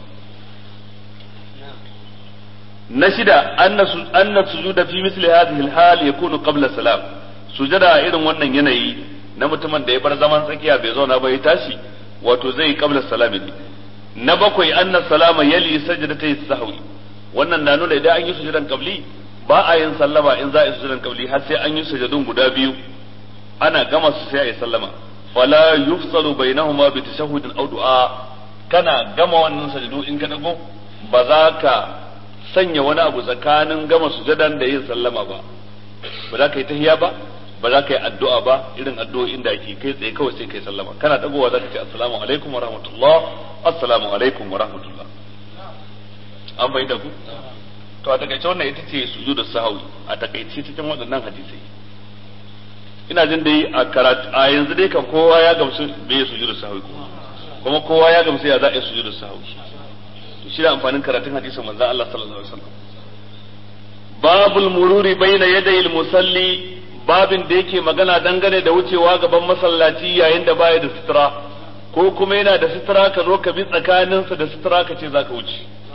na shida anna sujuda fi misli hadhihi al-hal yakunu qabla salam sujada irin wannan yanayi na mutumin da ya bar zaman tsakiya bai zauna ba ya tashi wato zai qabla salami ne na bakwai anna salama yali sajdatay sahwi wannan na nuna idan an yi sujudan qabli ba a yin sallama in za a yi sujudan qabli har sai an yi sujudun guda biyu ana gama su sai a yi sallama fala yufsalu bainahuma bi tashahhudin aw du'a kana gama wannan sujudu in ka dago ba za ka sanya wani abu tsakanin gama sujadan da yin sallama ba ba za ka yi tahiyya ba ba za ka yi addu'a ba irin addu'o'in da ake kai tsaye kawai sai kai sallama kana dagowa za ka ce assalamu alaikum wa rahmatullah assalamu alaikum wa rahmatullah an bai da ku to a takaice wannan ita ce sujudu sahwi a takaice cikin waɗannan hadisai ina jin dai a karatu a yanzu dai kan kowa ya gamsu bai sujudu sahwi kuma kowa ya gamsu ya za a yi sujudu sahwi shi da amfanin karatun hadisin manzon Allah sallallahu alaihi wasallam babul mururi baina yadayil musalli babin da yake magana dangane da wucewa gaban masallaci yayin da baya da sutura ko kuma yana da sutura ka zo ka bi tsakaninsa da sutura ka ce zaka wuce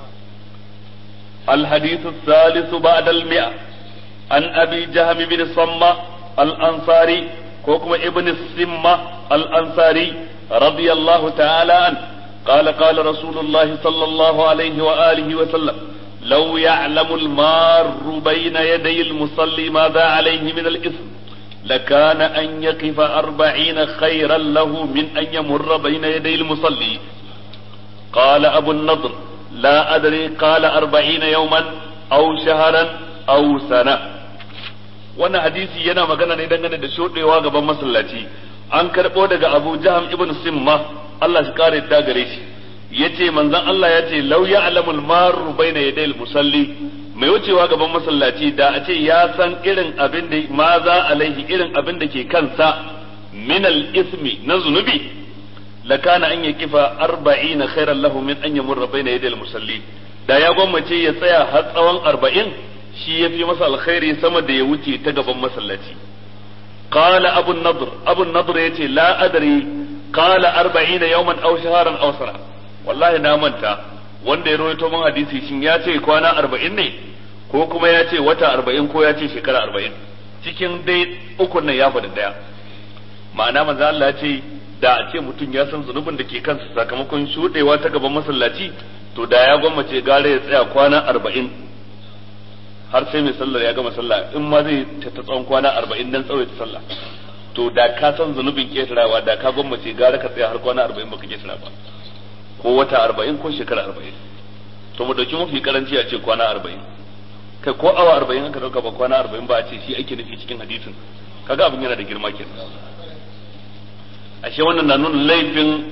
الحديث الثالث بعد المئة عن أبي جهم بن الصمة الأنصاري كوكما ابن السمة الأنصاري رضي الله تعالى عنه قال قال رسول الله صلى الله عليه وآله وسلم لو يعلم المار بين يدي المصلي ماذا عليه من الإثم لكان أن يقف أربعين خيرا له من أن يمر بين يدي المصلي قال أبو النضر لا أدري قال أربعين يوما أو شهرا أو سنة wannan hadisi yana magana ne dangane da shodewa gaban masallaci an karbo daga Abu Jahm ibn Simma Allah shi kare ta gare shi yace manzon Allah yace law ya'lamul maru baina yadayil musalli mai wucewa gaban masallaci da a ce ya san irin abin da ma za alaihi irin abin da ke kansa min al ismi na zunubi lakana an yakifa arba'ina khairan lahu min an yamurra baina yadayil musalli da ya gwammace ya tsaya har tsawon arba'in shi yafi masa alkhairi sama da ya wuce ta gaban masallaci qala abu nadr abu nadr yace la adri qala arba'ina yawman aw shahran aw sana wallahi na manta wanda ya rawaito min hadisi shin ya ce kwana arba'in ne ko kuma ya ce wata arba'in ko ya ce shekara arba'in cikin dai ukun nan ya faɗi daya ma'ana manzo Allah ya ce da a ce mutum ya san zunubin da ke kansa sakamakon shudewa ta gaban masallaci to da ya gwammace gare ya tsaya kwana arba'in har sai mai sallar ya gama sallah in ma zai ta tsawon kwana arba'in dan tsawaita sallah to da ka san zunubin ketarawa da ka gwammace gare ka tsaya har kwana arba'in baka ketara ba ko wata arba'in ko shekara arba'in to mu dauki mafi karanci a ce kwana arba'in kai ko awa arba'in aka dauka ba kwana arba'in ba a ce shi ake nufi cikin hadisin kaga abin yana da girma kenan ashe wannan na nuna laifin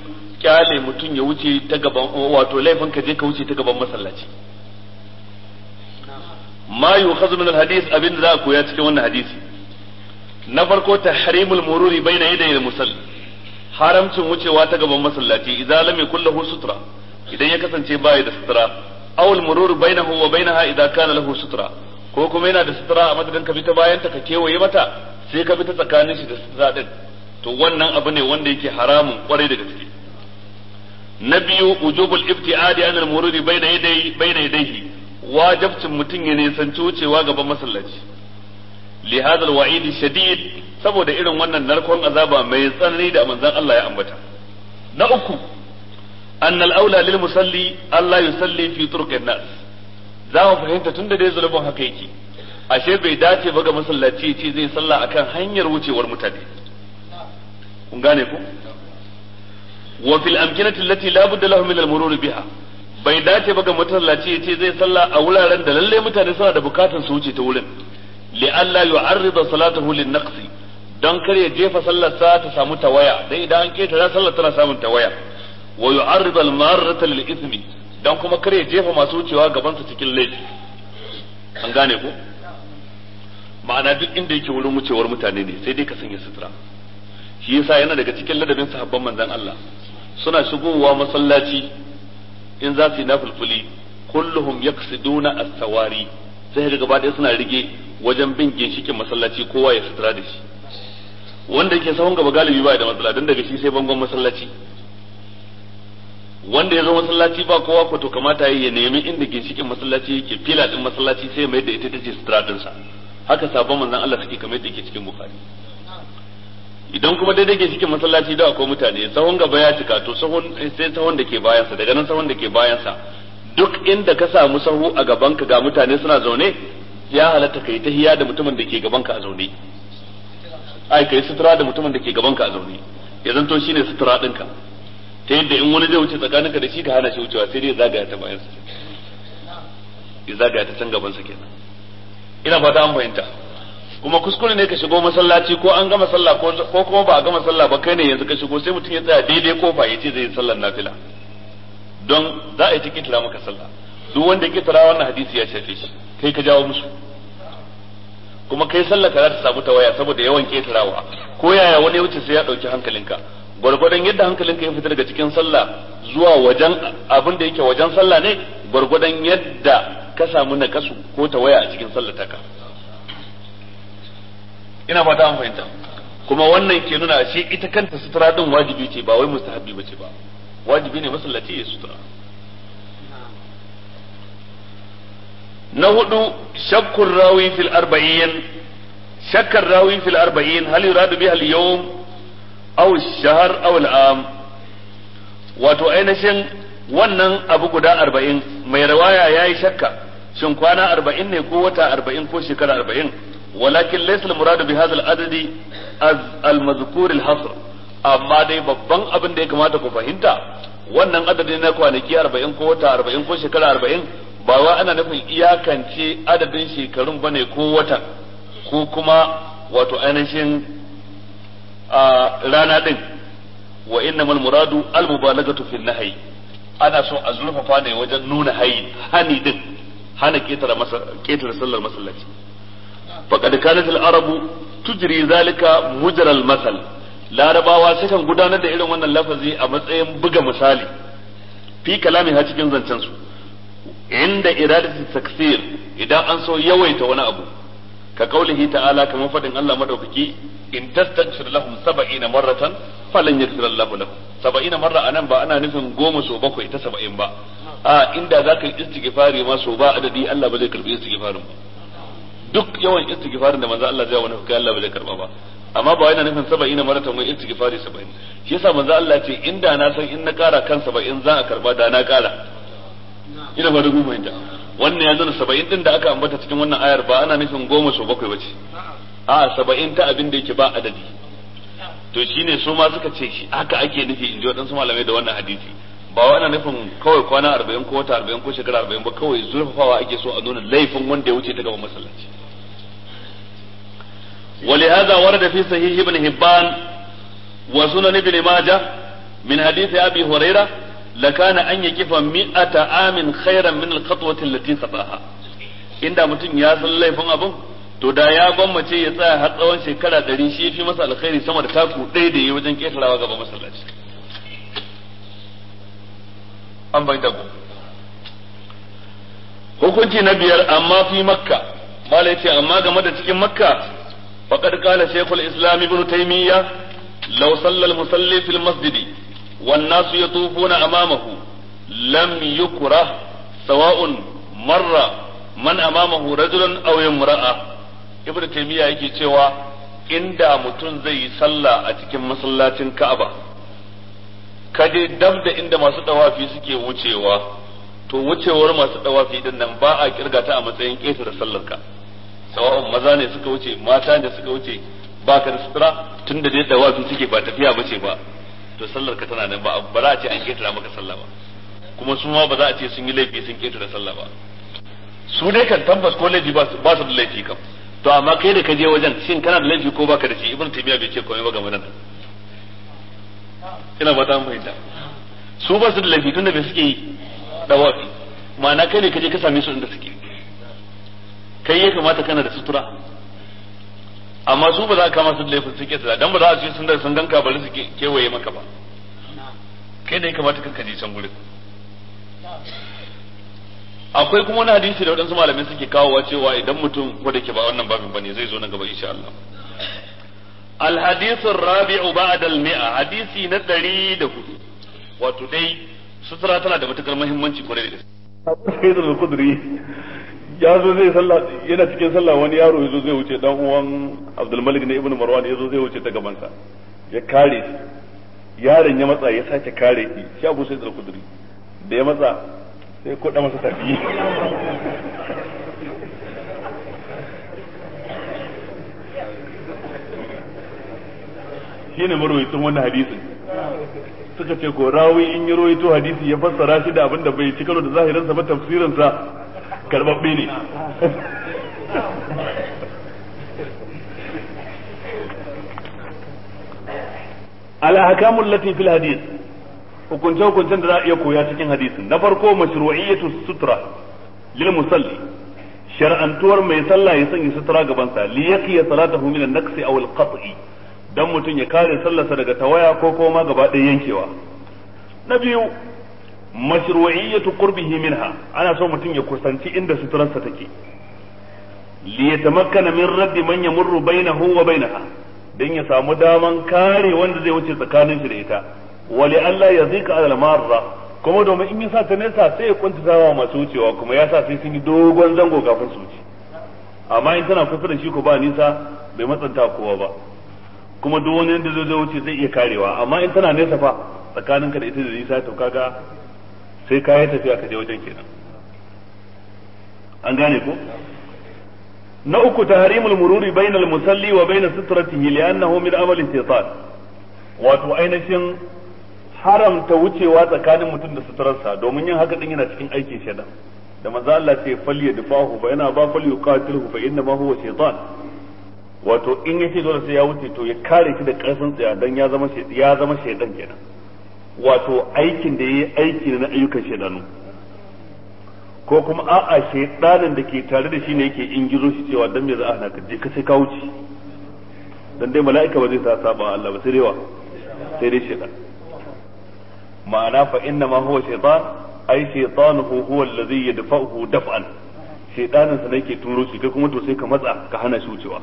kyale mutum ya wuce ta gaban wato laifin ka je ka wuce ta gaban masallaci ma yu'khadhu min al-hadith abin da za a koya cikin wannan hadisi na farko tahrimul mururi baina yaday al-musalli haramcin wucewa ta gaban masallaci idan lam yakul lahu sutra idan ya kasance baya da sutra aw al-murur bainahu wa bainaha idan kana lahu sutra ko kuma yana da sutura a madadin ka bi ta bayan ta ka kewaye mata sai ka bi ta tsakanin shi da sutura din to wannan abu ne wanda yake haramun kwarai da gaske na biyu wujubul ibtiadi an al-mururi baina yaday baina yadayhi wajibcin mutun ya nisanci wucewa gaban masallaci li hadha al-wa'id shadid saboda irin wannan narkon azaba mai tsanani da manzon Allah ya ambata na uku an al-aula lil musalli Allah yusalli fi turqin nas za mu fahimta tunda dai zulubin haka yake ashe bai dace ba ga masallaci ce zai sallah akan hanyar wucewar mutane kun gane ku wa fil amkinati allati la budda lahum min al-murur biha bai dace ba ga masallaci ce zai sallah a wuraren da lalle mutane suna da bukatun su wuce ta wurin li alla yu'arrida salatahu lin naqsi dan kar ya jefa sallar sa ta samu tawaya dai idan an keta sallar tana samun tawaya wa yu'arrida al-marrata lil ithmi dan kuma kar ya jefa masu wucewa gaban su cikin laifi an gane ko ma'ana duk inda yake wurin wucewar mutane ne sai dai ka sanya sutura shi yasa yana daga cikin ladabin sahabban manzon Allah suna shigowa masallaci in za su yi nafilfuli kulluhum yaksiduna as-sawari sai daga gaba ɗaya suna rige wajen bin ginshikin masallaci kowa ya sutura da shi wanda yake sahun gaba galibi ba da matsala dan daga shi sai bangon masallaci wanda ya zo masallaci ba kowa ko to kamata ya nemi inda ginshikin masallaci yake fila din masallaci sai mai da ita tace sutura din sa haka sabon manzon Allah suke kamar da yake cikin Bukhari idan kuma daidai ke cikin masallaci da akwai mutane sahun gaba ya cika to sahun sai sahun da ke bayan sa daga nan sahun da ke bayan sa duk inda ka samu sahu a gaban ka ga mutane suna zaune ya halatta kai tahiyya da mutumin da ke gaban ka a zaune ai kai sutura da mutumin da ke gaban ka a zaune ya zanto shine sutura dinka ta yadda in wani zai wuce tsakaninka da shi ka hana shi wucewa sai dai zagaya ta bayan sa ya zagaya ta can gaban sa kenan ina fata an fahimta kuma kuskure ne ka shigo masallaci ko an gama sallah ko kuma ba a gama sallah ba kai ne yanzu ka shigo sai mutum ya tsaya daidai kofa ya ce zai yi sallar nafila don za a yi tikitira maka sallah duk wanda ya kitira wannan hadisi ya shafe shi kai ka jawo musu kuma kai sallah ka za ta samu tawaya saboda yawan ketirawa ko yaya wani ya wuce sai ya dauki hankalinka gwargwadon yadda hankalinka ya fita daga cikin sallah zuwa wajen abin da yake wajen sallah ne gwargwadon yadda ka samu nakasu ko tawaya a cikin sallah taka ina fata an fahimta kuma wannan ke nuna shi ita kanta sutura din wajibi ce ba wai mustahabbi bace ba wajibi ne masallaci ya sutura na hudu shakkur rawi fil arba'in shakkar rawi fil arba'in hal yuradu biha al yawm aw ash-shahr aw al-am wato ainihin wannan abu guda arba'in mai rawaya yayi shakka shin kwana arba'in ne ko wata arba'in ko shekara arba'in ولكن ليس المراد بهذا العدد المذكور الحصر amma dai babban abin da ya kamata ku fahimta wannan adadin na kwanaki arba'in ko wata arba'in ko shekara arba'in ba wa ana nufin iyakance adadin shekarun bane ko watan ko kuma wato ainihin rana din wa innamal muradu al mubalaghatu fil nahyi ana so a zurfafa ne wajen nuna hayi hani din hana ketara masa ketara sallar masallaci faqad kanat al-arabu tujri zalika mujra al-masal larabawa sukan gudanar da irin wannan lafazi a matsayin buga misali fi kalami ha cikin zancen su inda iradatu taksir idan an so yawaita wani abu ka kaulihi ta'ala kamar fadin Allah madaukaki in tastaghfir lahum sab'ina marratan falan yaghfir Allahu lahum sab'ina marra anan ba ana nufin goma so bakwai ta saba'in ba a inda zaka yi istighfari ma so ba adadi Allah ba zai karbi istighfarin ba duk yawan istighfarin da manzo Allah zai wani kai Allah ba zai karba ba amma ba yana nufin saba'in maratan wai istighfari saba'in shi yasa manzo Allah ce inda na san in na kara kan saba'in za a karba da na kara ina ba da goma inda wannan ya zana saba'in din da aka ambata cikin wannan ayar ba ana nufin goma so bakwai bace a saba'in ta abin da yake ba adadi to shine su ma suka ce shi haka ake nufi in ji waɗansu malamai da wannan hadisi ba wa ana nufin kawai kwana arba'in ko wata arba'in ko shekara arba'in ba kawai zurfafawa ake so a nuna laifin wanda ya wuce ta gaban masallaci ولهذا ورد في صحيح ابن حبان وسنن ابن ماجه min hadisi abi huraira lakana an yakifa mi'ata amin khairan min al-khatwati allati khataha inda mutum ya san laifin abin to da ya gwammace ya tsaya har tsawon shekara ɗari shi fi masa alkhairi sama da taku ɗaya da yi wajen ƙetarawa gaban masallaci an bai dago hukunci na biyar amma fi makka malai ce amma game da cikin makka faqad qala shaykhul islam ibn taymiyyah law salla al musalli fil masjidi wan nas yatufuna amamahu lam yukrah sawa'un marra man amamahu rajulun aw imra'a ibn taymiyyah yake cewa inda mutum zai yi sallah a cikin masallacin ka'aba kaje dab da inda masu dawafi suke wucewa to wucewar masu dawafi din nan ba a kirga ta a matsayin ƙetare sallar ka sawa'un maza ne suka wuce mata ne suka wuce ba ka da sutura tunda dai dawafi suke ba tafiya bace ba to sallar ka tana nan ba ba za a ce an ƙetara maka sallah ba kuma su ma ba za a ce sun yi laifi sun ƙetare sallah ba su dai kan tabbas ko laifi ba su da laifi kam to amma kai da ka je wajen shin kana da laifi ko baka da shi ibnu taymiya bai ce komai ba game da nan ina ba ta fahimta su ba su da laifi tunda bai suke yi dawafi ma'ana kai ne kaje ka same su inda suke kai ya kamata kana da sutura amma su ba za ka kama su da laifin suke tsada dan ba za a ce sun da sun ganka bari su kewaye maka ba kai ne ya kamata ka kaje can gurin akwai kuma wani hadisi da waɗansu malamai suke kawowa cewa idan mutum wanda ke ba wannan babin bane zai zo nan gaba insha Allah الحديث الرابع بعد المئة حديثي ندري دهود wato dai sutura tana da matukar muhimmanci kwarai da gaske sai da kudri ya zo zai sallah yana cikin sallah wani yaro yazo zai wuce dan uwan Abdul Malik ne ibnu Marwan yazo zai wuce ta gaban sa ya kare shi yaron ya matsa ya sake kare shi shi Abu Sa'id al-Khudri da ya matsa sai koda masa tafi shine marwayatun wannan hadisin suka ce ko rawi in yi rawaito hadisi ya fassara shi da abin da bai ci karo da zahirin sa ba tafsirin sa karbabbe ne al ahkamu allati fil hadith hukunce hukuncen da za a iya koya cikin hadisin na farko mashru'iyyatu sutra lil musalli shar'antuwar mai sallah ya sanya sutura gaban sa li yaqiya salatahu min an-naqsi aw al-qat'i dan mutum ya kare sallarsa daga tawaya ko kuma gaba ɗaya yankewa na biyu mashru'iyyatu qurbihi minha ana so mutum ya kusanci inda suturarsa take li yatamakkana min raddi man yamurru bainahu wa bainaha dan ya samu daman kare wanda zai wuce tsakanin shi da ita wa li alla yazika ala marra kuma domin in ya sa ta nesa sai ya kuntatawa masu wucewa kuma ya sa sai sun yi dogon zango kafin su wuce amma in tana kusa da shi ko ba nisa bai matsanta kowa ba kuma duk wani da zai wuce zai iya karewa amma in tana nesa fa tsakaninka da ita da nisa to kaga sai ka yi tafiya ka je wajen kenan an gane ko na uku tahrimul mururi bainal musalli wa bain sutratihi li'annahu min amali shaytan wato ainihin haramta wucewa tsakanin mutum da suturarsa domin yin haka din yana cikin aikin shaitan da manzo Allah ce falli yadfahu fa yana ba falli yuqatiluhu fa inna ma huwa shaytan wato in yace dole sai ya wuce to ya kare shi da karfin tsaya dan ya zama ya zama shaytan kenan wato aikin da yayi aiki na ayyukan shaydanu ko kuma a'a shaydanin da ke tare da shi ne yake ingizo shi cewa dan me za a hana ka je ka sai ka wuce dan dai mala'ika ba zai sa saba Allah ba sai dai wa sai dai shaytan ma'ana fa inna ma huwa shaytan ai shaytanuhu huwa alladhi yadfa'uhu daf'an shaydanin sa ne yake turo shi kai kuma to sai ka matsa ka hana shi wucewa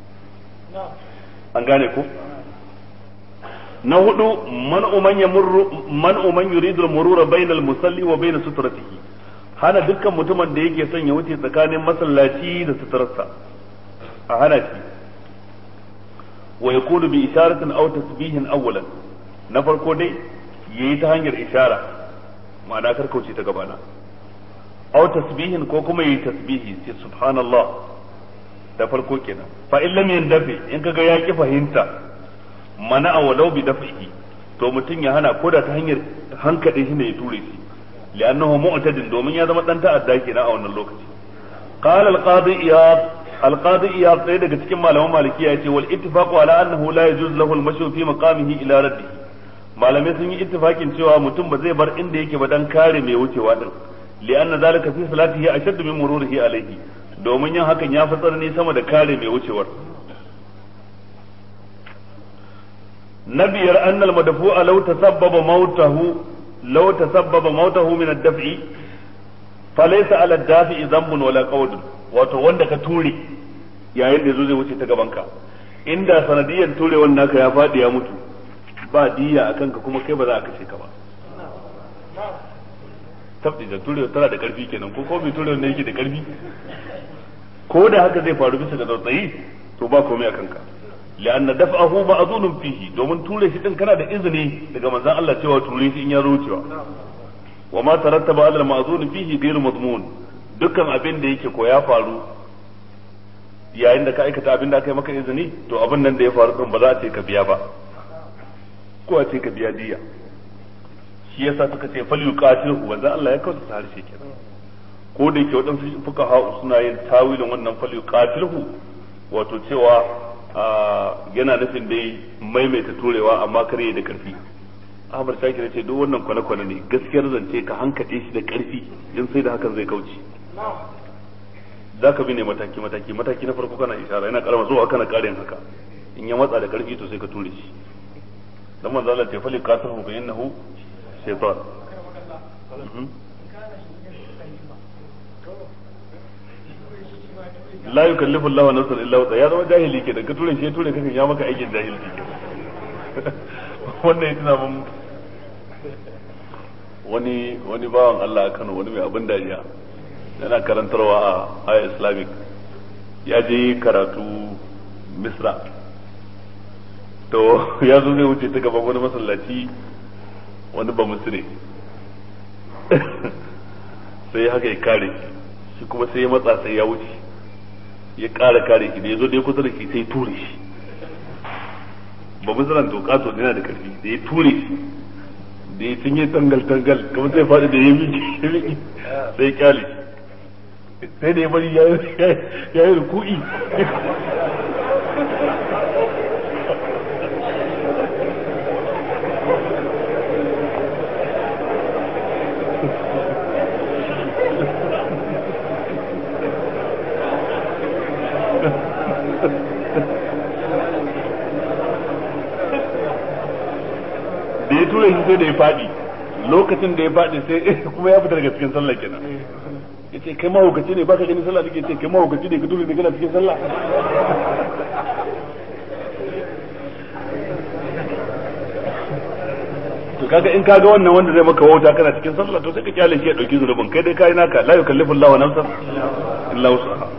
an gane ko na hudu man uman yamurru man uman yuridu al-murura bayna al-musalli wa bayna sutratihi hana dukkan mutumin da yake son ya wuce tsakanin masallaci da suturarsa a hana shi wa yakunu bi isharatin aw tasbihin awwalan na farko dai yayi ta hanyar ishara ma'ana karkauce ta gabana aw tasbihin ko kuma yayi tasbihi sai subhanallah da farko kenan fa in lam yandafi in kaga ya ki fahimta mana awalau bi dafihi to mutun ya hana koda ta hanyar hankali shi ne ya ture shi li'annahu mu'tadin domin ya zama dan ta'adda kenan a wannan lokaci qala al-qadi iyad al-qadi iyad sai daga cikin malaman malikiya yace wal ittifaqu ala annahu la yajuz lahu al-mashy fi maqamihi ila raddi malamai sun yi ittifakin cewa mutum ba zai bar inda yake ba dan kare mai wucewa din li'anna zalika fi salatihi ashaddu min mururihi alayhi domin yin hakan ya fi tsanani sama da kare mai wucewar. na biyar annal madfu'a law tasabbaba mautahu law tasabbaba mautahu min ad-daf'i falaysa 'ala ad-dafi'i dhanbun wala qawdun, wato wanda ka ture yayin da yazo zai wuce ta gaban ka, inda sanadiyan turewan naka ya fadi ya mutu ba diya akan ka kuma kai ba za a kashe ka ba. tabbi da turewa tana da karfi kenan, ko ko mai turewa ne yake da karfi, ko da haka zai faru bisa ga tsautsayi to ba komai akan ka, li'anna daf'ahu ma'zunun fihi, domin ture shi din kana da izini daga manzon Allah cewa ture shi in ya rucewa. wa ma tarattaba 'ala al-ma'zun fihi ghayru madmun, dukkan abin da yake ko ya faru yayin da ka aikata abin da aka yi maka izini, to abin nan da ya faru din ba za a ce ka biya ba, ko a ce ka biya diya. shi yasa suka ce fal yuqatilhu, wanda Allah ya kausa harshe kenan, ko da yake wadansu fuqaha suna yin tawilin wannan fal yuqatilhu, wato cewa yana nufin dai maimaita turewa amma kare da karfi. Ahmad Shakir ya ce duk wannan kwane-kwane ne, gaskiyar zance ka hankade shi da karfi in sai da hakan zai kauce. za ka bi ne mataki mataki mataki na farko kana ishara, yana karama zuwa kana karin haka, in ya matsa da karfi to sai ka ture shi. dan manzo Allah ce fali qatahu fa innahu shaytan. la yukallifu Allahu nafsan illa wusa, ya zama jahili ke da ka ture shi ya ture kakan ya maka aikin jahilci ke. wannan yana mun wani wani bawan Allah a Kano, wani mai abin dariya, yana karantarwa a higher islamic, ya je karatu Misra, to ya zo zai wuce ta gaban wani masallaci, wani ba musire sai haka ya kare shi kuma sai ya matsa sai ya wuce ya kara kare shi, da ya zo da ya kusa da shi sai ture shi. ba musiran to kato yana da karfi, da ya ture shi da ya cinye tangal tangal kamar sai faɗi da ya miki sai ya kyale sai da ya bari ya yi ruku'i da ya tura shi sai da ya faɗi, lokacin da ya faɗi sai kuma ya fita daga cikin sallah kenan. yace kai mahaukaci ne baka ganin sallah, nake ce kai mahaukaci ne ka tura ni kana cikin sallah. to kaga in kaga wannan wanda zai maka wauta kana cikin sallah, to sai ka kyale shi ya dauki zulubin, kai dai kai naka, la yukallifu Allahu nafsan illa wus'aha.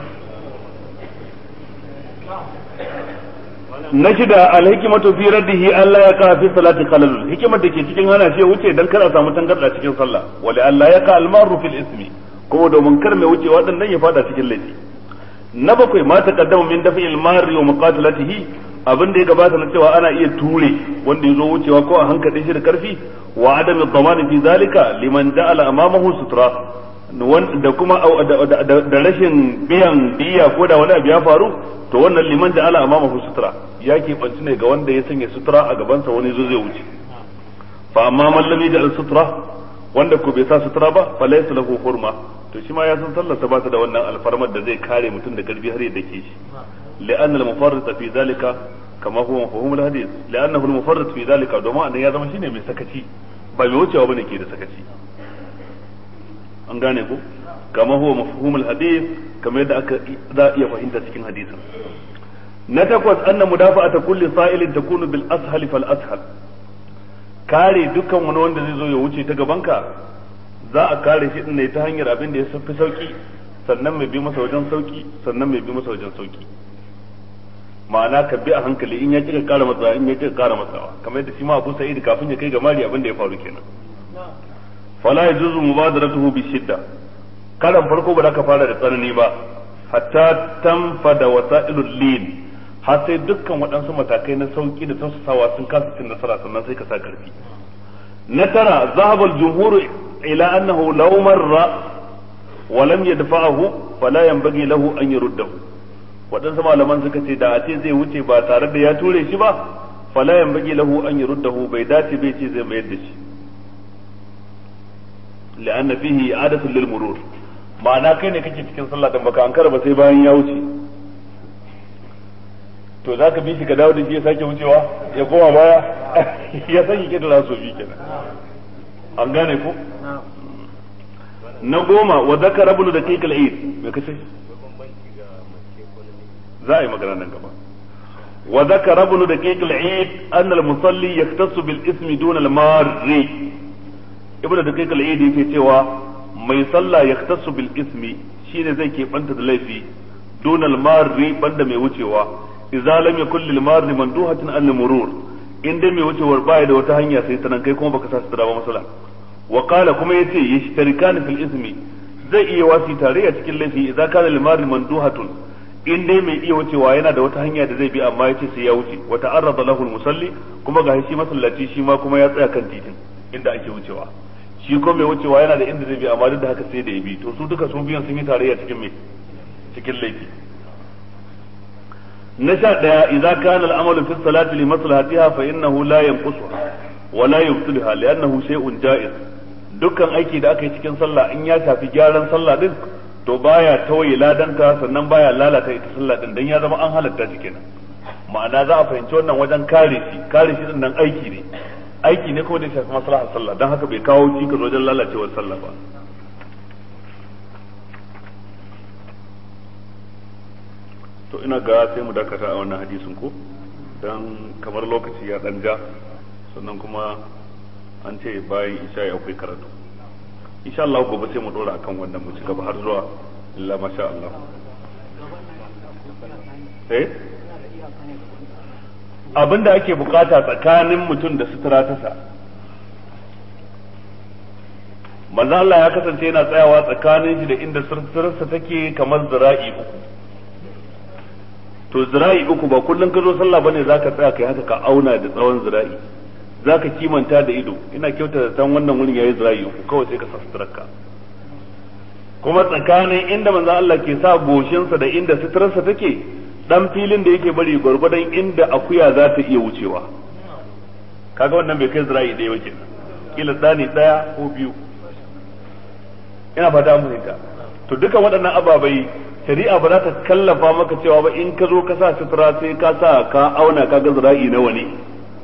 na shida alhikmatu fi raddihi alla yaqa fi salati khalal, hikimar da ke cikin hana shi wuce dan kar a samu tangarda cikin sallah, wala alla yaqa almaru fil ismi, ko domin kar mai wuce wadannan ya fada cikin laifi. na bakwai ma taqaddama min dafi almari wa muqatalatihi, abin da ya gabata na cewa ana iya ture wanda ya zo wucewa ko a hankali shi da karfi, wa adam ad-daman fi zalika liman ja'ala amamahu sutra, da kuma da rashin biyan diya ko da wani abu ya faru, to wannan liman ja'ala amamahu sutra ya ke banci ne ga wanda ya sanya sutura a gabansa wani zo zai wuce. fa amma man lam yaj'al sutra, wanda ko bai sa sutura ba, fa laysa lahu hurma, to shi ma ya san sallarsa ba ta da wannan alfarmar da zai kare mutum da karfi har ya dake shi. li'anna al-mufarrit fi zalika kama huwa mafhum al-hadith, li'annahu al-mufarrit fi zalika, domin annan ya zama shine mai sakaci, ba mai wucewa bane ke da sakaci. an gane ko kama huwa mafhum al-hadith, kamar yadda aka za iya fahimta cikin hadisin. na takwas anna mudafa'ata kulli sa'ilin takunu bil ashal fal ashal, kare dukkan wani wanda zai zo ya wuce ta gabanka za a kare shi din ne ta hanyar abin da ya fi sauki, sannan mai bi masa wajen sauki, sannan mai bi masa wajen sauki. ma'ana ka bi a hankali, in ya kika kara matsawa, in ya kika kara matsawa, kamar yadda shi ma Abu Sa'id kafin ya kai ga mari abin da ya faru kenan. fala yajuzu mubadaratuhu bi shidda, karan farko ba za ka fara da tsanani ba, hatta tanfada wasa'ilul lin, har sai dukkan waɗansu matakai na sauki da tausasawa sun kasa cin nasara, sannan sai ka sa karfi. na tara zahabal jumhur ila annahu law marra wa lam yadfa'ahu fala yanbaghi lahu an yurdahu, waɗansu malaman suka ce da a ce zai wuce ba tare da ya ture shi ba, fala yanbaghi lahu an yurdahu bai dace bai ce zai mayar da shi la'anna fihi i'adatu lil murur ma'ana kai ne kake cikin sallah dan baka ankara ba sai bayan ya wuce to za ka bi shi ka dawo da shi ya sake wucewa ya koma baya ya sake ke da raso bi kenan an gane ko na goma wa zakara ibn daqiq al-eid me kace za a yi magana nan gaba wa zakara ibn daqiq al-eid anna al-musalli yaktasu bil ismi duna al-marri ibn daqiq al-eid yake cewa mai sallah yaktasu bil ismi shine zai ke banta da laifi duna al-marri banda mai wucewa idza lam yakul lil marri manduhatan an murur inda mai wucewar baya da wata hanya sai sanan kai kuma baka sa su ba masala wa qala kuma yace yashtarikan fil ismi zai iya wasi tare a cikin laifi idza kana lil marri manduhatun inda mai iya wucewa yana da wata hanya da zai bi amma yace sai ya wuce wa ta'arrada lahu al musalli kuma ga shi masallaci shi ma kuma ya tsaya kan titin inda ake wucewa shi ko mai wucewa yana da inda zai bi amma duk da haka sai da ya bi to su duka su biyan sun yi tarayya cikin me cikin laifi na sha daya idza kana al-amalu fi salati li maslahatiha fa innahu la yanqusuha wa la yubtiluha li'annahu shay'un ja'iz dukkan aiki da aka yi cikin sallah in ya shafi gyaran sallah din to baya tawaye ladanta sannan baya lalata ita sallah din dan ya zama an halatta shi kenan ma'ana za a fahimci wannan wajen kare shi kare shi din nan aiki ne aiki ne ko da ya shafi maslahar sallah dan haka bai kawo cikas wajen lalacewar sallah ba to ina ga sai mu dakata a wannan hadisin ko dan kamar lokaci ya dan ja sannan kuma an ce bayan isha ya akwai karatu insha Allah gobe sai mu dora akan wannan mu ci gaba har zuwa illa masha Allah eh abinda ake bukata tsakanin mutum da sutura ta sa manzo Allah ya kasance yana tsayawa tsakanin shi da inda suturarsa take kamar zira'i uku to zira'i uku ba kullun ka zo sallah bane zaka tsaya kai haka ka auna da tsawon zira'i zaka kimanta da ido ina kyauta da san wannan wurin yayi zira'i uku kawai sai ka sa suturarka kuma tsakanin inda manzo Allah ke sa goshinsa da inda suturarsa take dan filin da yake bari gurgurdan inda akuya za ta iya wucewa kaga wannan bai kai zira'i ɗaya ba kenan kila tsani ɗaya ko biyu ina fata mun fahimta to dukan waɗannan ababai shari'a ba za ta kallafa maka cewa ba in ka zo ka sa sutura sai ka sa ka auna ka ga zira'i nawa ne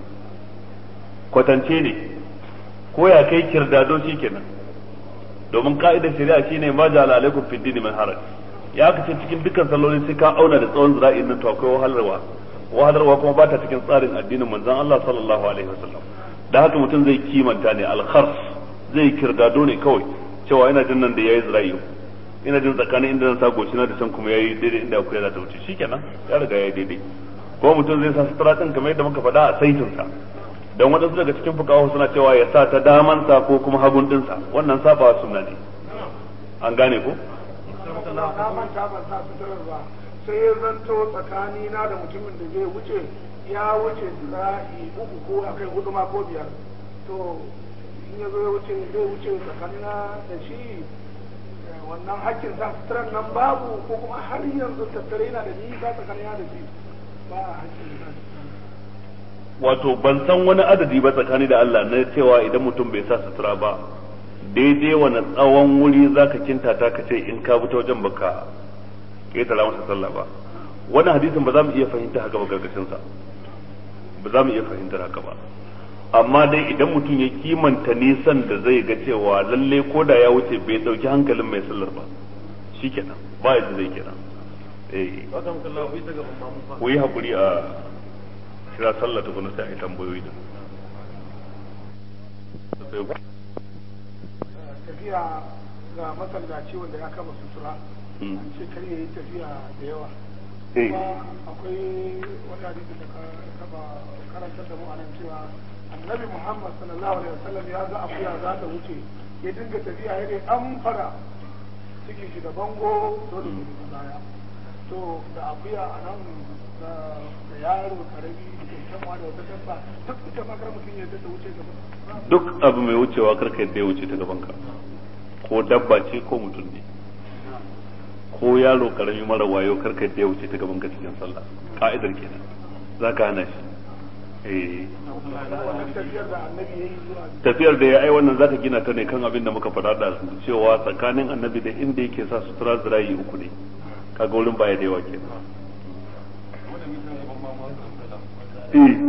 kwatance ne ko ya kai kirdado kenan domin ka'idar shari'a shine ma ja'ala alaikum fid din min haraj ya kace cikin dukkan salloli sai ka auna da tsawon zira'in nan to akwai wahalarwa wahalarwa kuma ba ta cikin tsarin addinin manzon Allah sallallahu alaihi wasallam da haka mutum zai kimanta ne al-khars zai kirdado ne kawai cewa ina jin nan da yayi zira'i ina jin tsakanin inda zan sa goshi na da can kuma yayi daidai inda akwai za ta wuce shikenan ya riga yayi daidai ko mutum zai sa sutura din kamar yadda muka faɗa a saitin sa dan wadansu daga cikin fuqaha suna cewa ya sa ta daman sa ko kuma hagun din sa wannan sabawa sunna ne an gane ko na manta ban sa suturar ba sai ya zanto tsakani na da mutumin da zai wuce ya wuce zira'i uku ko akai hudu ma ko biyar to in ya zo ya wuce zai wuce tsakanin na da shi wannan hakkin sa suturar nan babu ko kuma har yanzu tattare yana da nisa tsakanin da shi ba hakkin sa wato ban san wani adadi ba tsakani da Allah na cewa idan mutum bai sa sutura ba daidai wani tsawon wuri zaka kinta ta kace in ka bi ta wajen baka ketara masa sallah ba wannan hadisin ba za mu iya fahimta haka ba gargashin sa ba za mu iya fahimtar haka ba amma dai idan mutum ya kimanta nisan da zai ga cewa lalle ko da ya wuce bai dauki hankalin mai sallar ba shikenan ba yadda zai kira eh ku yi hakuri a kira sallah ta kuma sai a yi tambayoyi da tafiya ga masallaci wanda ya kama sutura an ce kar ya yi tafiya da yawa kuma akwai wani hadisi da ka taba karantar da mu a nan cewa annabi Muhammad sallallahu alaihi wasallam ya ga akuya za ta wuce ya dinga tafiya ya dai an fara cikin shi da bango dole ne da baya to da akuya a nan da yaro karami da kyanwa da wata dabba duk ita ma kar mutum ya ta wuce gaba duk abu mai wucewa karka yadda ya wuce ta gaban ka ko dabba ce ko mutum ne ko yaro karami mara wayo karka yadda ya wuce ta gaban ka cikin sallah ka'idar kenan zaka hana shi eh tafiyar da ya ai wannan zaka gina ta ne kan abin da muka faɗa da cewa tsakanin annabi da inda yake sa sutura zirayi uku ne kaga wurin baya da yawa kenan eh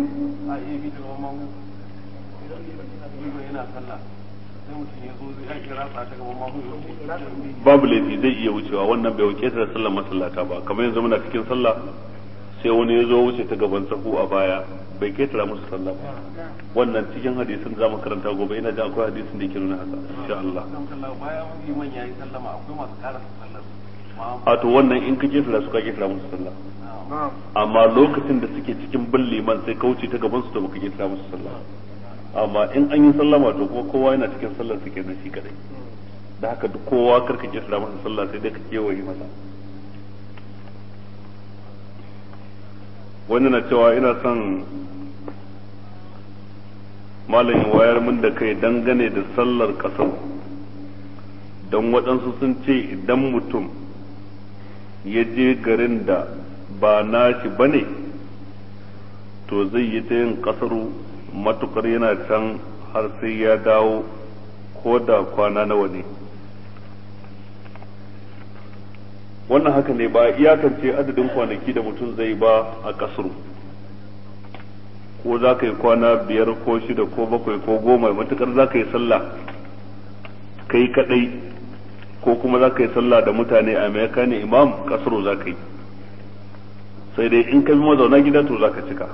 babu laifi zai iya wucewa wannan bai wuce ta sallar masallata ba kamar yanzu muna cikin sallah sai wani ya zo wuce ta gaban sahu a baya bai ketara musu sallah ba wannan cikin hadisin da zamu karanta gobe ina da akwai hadisin da yake nuna haka insha Allah a to wannan in ka ketara su ka ketara musu sallah amma lokacin da suke cikin bin liman sai ka wuce ta gaban su to baka ketara musu sallah amma in an yi sallama to kuma kowa yana cikin sallar su kenan shi kadai da haka duk kowa karka ketara masa sallah sai dai ka kewaye masa wani na cewa ina son malamin wayar mun da kai dangane da sallar kasar don waɗansu sun ce idan mutum ya je garin da ba nashi ba ne to zai yi ta yin kasaru matukar yana can har sai ya dawo ko da kwana nawa ne wannan haka ne ba iyakance adadin kwanaki da mutum zai ba a kasuru ko za ka yi kwana biyar ko shida ko bakwai ko goma matukar za ka yi sallah kai kadai ko kuma za ka yi sallah da mutane a mai ne imam kasuru za ka yi sai dai in ka bi mazauna gida to za ka cika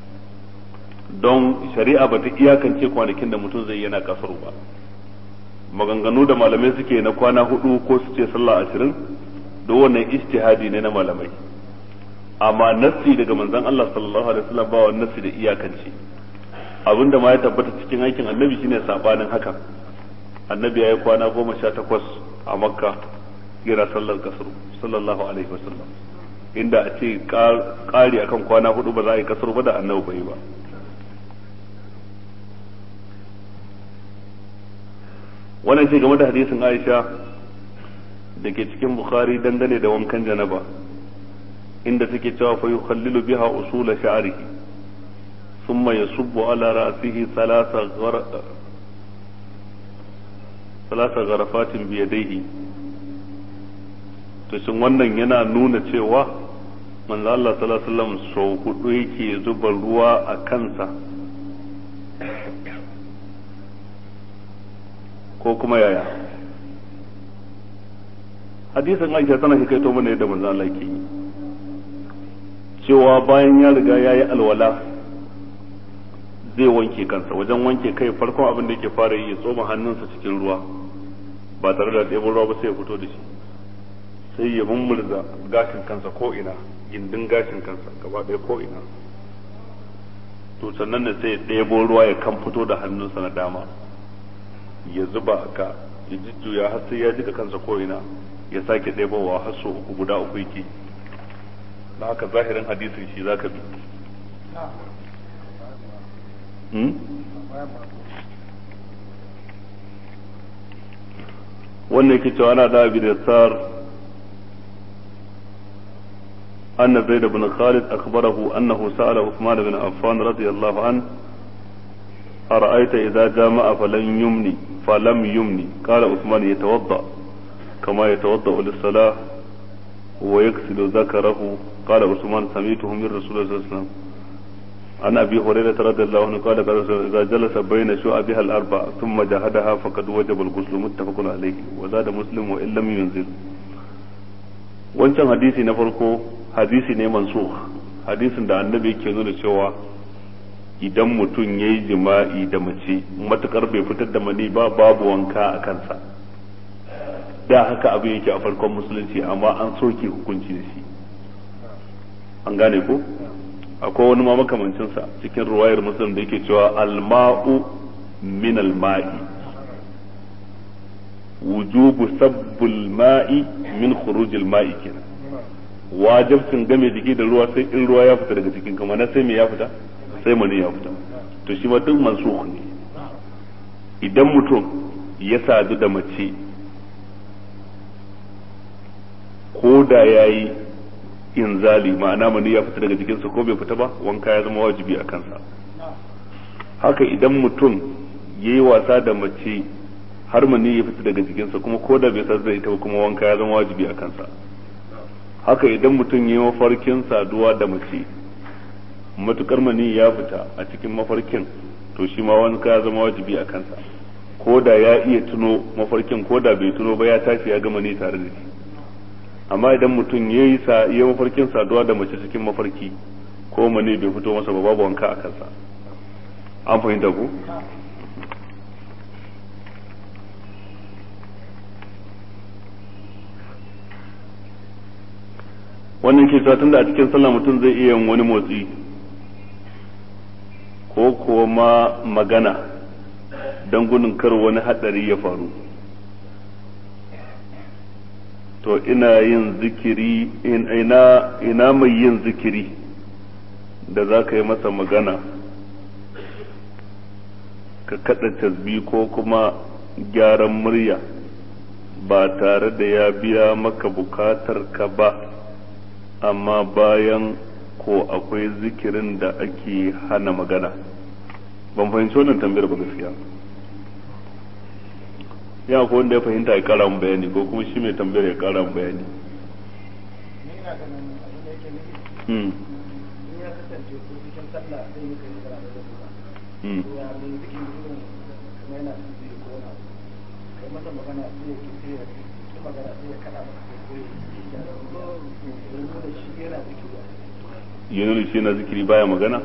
don shari'a ba ta iyakance kwanakin da mutum zai yana kasuru ba maganganu da malamai suke na kwana hudu ko su ce sallah ashirin da wannan ijtihadi ne na malamai amma nassi daga manzon Allah sallallahu alaihi wasallam ba wannan nassi da iyakance abinda ma ya tabbata cikin aikin annabi shine sabanin haka annabi ya yi kwana goma sha takwas a makka yana sallar kasar sallallahu alaihi wasallam inda a ce kari akan kwana hudu ba za a yi kasar ba da annabi bai ba wannan ce game da hadisin Aisha da ke cikin Bukhari dangane da wankan janaba inda take cewa fa yukhallilu biha usul sha'rihi thumma yasubbu ala ra'sihi thalatha thalatha gharafatin bi yadayhi to shin wannan yana nuna cewa manzo Allah sallallahu alaihi wasallam sau hudu yake zuba ruwa a kansa ko kuma yaya hadisin Aisha tana hikaito mana yadda manzo Allah yake yi cewa bayan ya riga ya yi alwala zai wanke kansa wajen wanke kai farkon abin da yake fara yi ya tsoma hannunsa cikin ruwa ba tare da ɗebo ruwa ba sai ya fito da shi sai ya mummurza gashin kansa ko ina gindin gashin kansa gaba ɗaya ko ina to sannan ne sai ya ɗebo ruwa ya kan fito da hannunsa na dama ya zuba ka ya jujjuya har sai ya jika kansa ko ina ya sake ɗebowa har so uku guda uku yake da haka zahirin hadisin shi zaka bi wannan yake cewa ana da abi da sar أن زيد بن خالد أخبره أنه سأل عثمان بن عفان رضي الله عنه أرأيت إذا جامع فلم يمني فلم يمني قال عثمان يتوضأ كما يتوضأ للصلاة ويغسل ذكره قال عثمان سمعته من رسول الله صلى الله عليه وسلم عن أبي هريرة رضي الله عنه قال إذا جلس بين شعبها الأربع ثم جهدها فقد وجب الغسل متفق عليه وزاد مسلم وإن لم ينزل wancan hadisi na farko hadisi ne mansukh hadisin da annabi yake nuna cewa idan mutum yayi jima'i da mace matukar bai fitar da mani ba babu wanka a kansa da haka abin yake a farkon musulunci amma an soke hukunci da shi an gane ko akwai wani ma makamancin sa cikin ruwayar muslim da yake cewa alma'u min alma'i wujubu sabbul ma'i min khurujil ma'i kenan wajibcin game jiki da ruwa sai in ruwa ya fita daga cikin kuma na sai me ya fita sai mani ya fita to shi ma duk mansukh ne idan mutum ya sadu da mace ko da yayi inzali ma'ana mani ya fita daga jikinsa ko bai fita ba wanka ya zama wajibi a kansa haka idan mutum yayi wasa da mace har mani ya fita daga jikinsa kuma ko da bai sadu da ita kuma wanka ya zama wajibi a kansa. Haka idan mutum yayi mafarkin saduwa da mace matukar mani ya fita a cikin mafarkin to shi ma wanka ya zama wajibi a kansa, ko da ya iya tuno mafarkin ko da bai tuno ba ya tashi ya gama ni tare da shi. Amma idan mutum ya yi sa ya mafarkin saduwa da mace cikin mafarki ko mani bai fito masa ba babu wanka a kansa. An fahimta ku? Wannan ke sa tunda a cikin sallah mutum zai iya yin wani motsi ko kuma magana don gudun kar wani hadari ya faru, to ina yin zikiri ina ina mai yin zikiri da za ka yi masa magana ka kada tasbih ko kuma gyaran murya ba tare da ya biya maka bukatar ka ba, amma bayan ko akwai zikirin da ake hana magana. Ban fahimci wannan tambayar ba gaskiya. Ya ko wanda ya fahimta ya kara mu bayani ko kuma shi mai tambayar ya kara mu bayani. Ni ina ganin abin da yake nufi. Hmm. In ya kasance ko cikin sallah sai muka yi karatu da kuma. Hmm. Ya mun zikin irin kuma yana cikin ko na. Kai masa magana sai ya kice ya ki magana sai ya kana maka ko ya da shi yana zikiri. Yana shi na zikiri baya magana?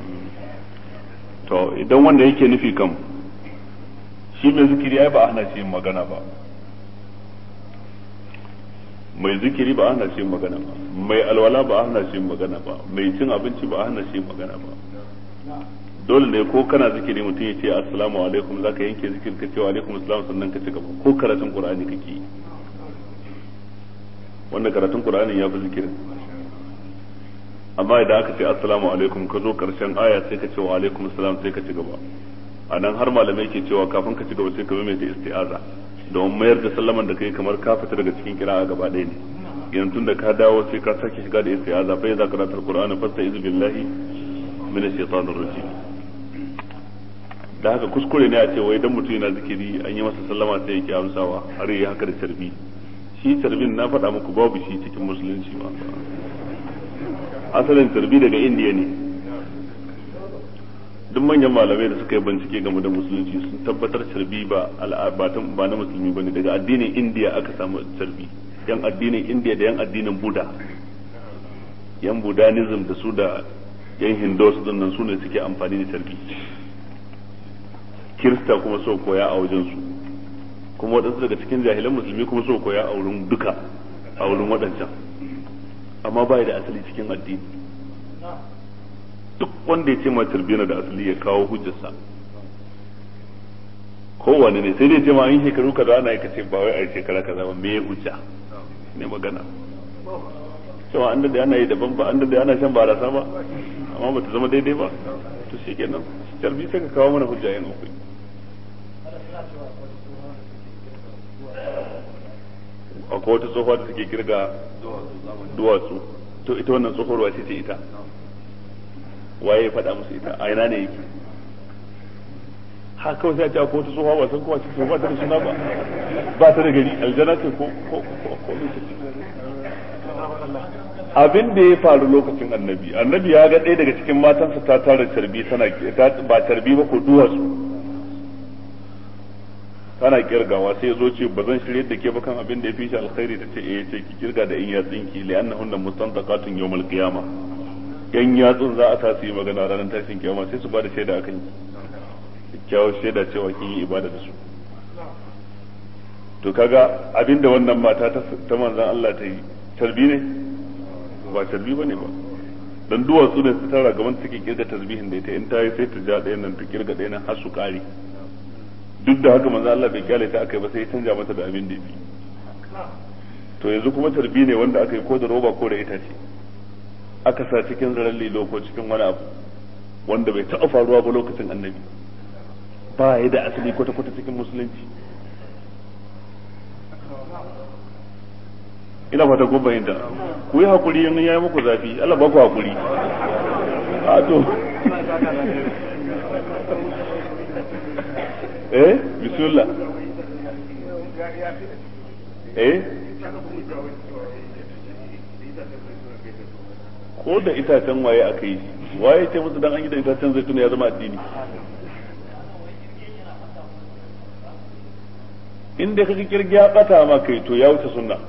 To idan wanda yake nufi kam shi mai zikiri ai ba a hana shi yin magana ba, mai zikiri ba a hana shi yin magana ba, mai alwala ba a hana shi yin magana ba, mai cin abinci ba a hana shi yin magana ba. Dole ne ko kana zikiri mutum ya ce assalamu alaikum zaka yanke zikir ka ce wa alaikum assalam sannan ka ci gaba, ko karatun qur'ani kake yi. Wannan karatun qur'ani ya fi zikirin. Amma idan aka ce assalamu alaikum ka zo karshen aya sai ka ce wa alaikum assalam sai ka ci gaba. A nan har malamai ke cewa kafin ka ci gaba sai ka maimaita isti'aza don mayar da sallaman da kai kamar ka fita daga cikin kira'a gaba ɗaya ne. Yanzu tun da ka dawo sai ka sake shiga da isti'aza fa idza qara'ta al-qur'ana fasta'iz billahi minash shaitanir rajim. Da haka kuskure ne a ce wai dan mutum yana zikiri an yi masa sallama sai yake amsawa har yi haka da tarbi. Shi tarbin na faɗa muku babu shi cikin musulunci ba. Asalin tarbi daga indiya ne. Duk manyan malamai da suka yi bincike game da musulunci sun tabbatar tarbi ba al'abatan ba na musulmi bane, daga addinin indiya aka samu tarbi. Yan addinin indiya da yan addinin buda, yan budanism da su da yan hindus din nan su ne suke amfani da tarbi. Kirista kuma so koya a wajen su, kuma waɗansu daga cikin jahilan musulmi kuma so koya a wurin duka a wurin waɗancan, amma bai da asali cikin addini. Duk wanda ya ce ma tarbiyya da asali ya kawo hujjarsa, kowane ne sai dai ce ma an shekaru kaza ana yi kace ba wai a shekara kaza ba, me ya hujja ne magana cewa an da ana yi daban ba, an da ana shan barasa ba amma ba ta zama daidai ba, to shi kenan tarbiyya sai ka kawo mana hujja yin akwai. Akwai wata tsohuwa da take kirga duwatsu, to ita wannan tsohuwar ce ce ita waye ya faɗa musu ita a ina ne yake? Ha kawai sai a ce akwai wata tsohuwa ba san kowa ce ba ta da suna ba, ba ta da gari, aljana ce ko ko ko ko abin da ya faru lokacin annabi, annabi ya ga ɗaya daga cikin matansa ta tara tarbi tana ba tarbi ba ko duwatsu tana kirgawa, sai zo ce ba zan shirye da ke ba kan abin da ya fi shi alkhairi, ta ce eh ce ki kirga da in yatsin ki li annahunna mustantaqatun yawmal qiyamah, yan yatsun za a ta su yi magana ranar tashin kiyama sai su ba da shaida akan ki, kyawun shaida cewa kin yi ibada da su. To kaga abin da wannan mata ta manzon Allah ta yi tarbi ne ba tarbi bane ba, dan duwatsu ne su tara gaban take kirga tasbihin da ita, in ta yi sai ta ja ɗayan nan ta kirga ɗayan nan har su kare. Duk da haka manzo Allah bai kyale ta akai ba sai ya canja mata da abin da yafi. To yanzu kuma tarbi ne wanda aka yi ko da roba ko da itace, aka sa cikin zaren lilo ko cikin wani abu wanda bai taɓa faruwa ba lokacin annabi, ba ya da asali kwata-kwata cikin musulunci. Ina fata ko bayanta, ku yi hakuri in yayi muku zafi, Allah ba ku hakuri. A to eh bismillah eh ko da itacen waye aka yi waye ce musu dan an yi da itacen zaitun ya zama addini inda kake kirgi ya bata ma kai to ya wuce sunna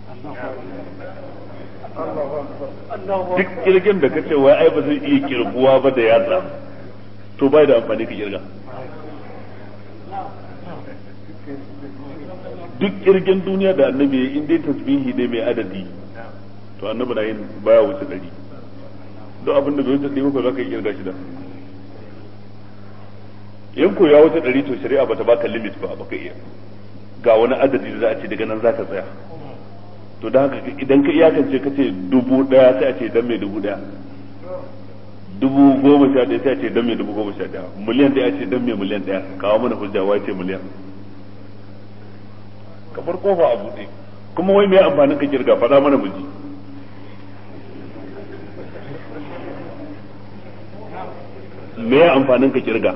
duk kirgin da kace wai ai ba zai iya kirguwa ba da yatsa to bai da amfani ka kirga duk kirgin duniya da annabi in dai tasbihi dai mai adadi to annabi na yin baya wuce dari don abin da bai wuce dari ba za ka yi kirga shi da yanko ya wuce dari to shari'a bata baka limit ba baka iya ga wani adadi da za a ce daga nan zaka tsaya to da haka idan ka iyakance ka ce dubu daya sai a ce dan mai dubu daya dubu goma sha daya sai a ce dan mai dubu goma sha daya miliyan daya a ce dan mai miliyan daya kawo mana hujja wai ce miliyan ka bar kofa a buɗe kuma wai me amfanin ka kirga faɗa mana mu ji me amfanin ka kirga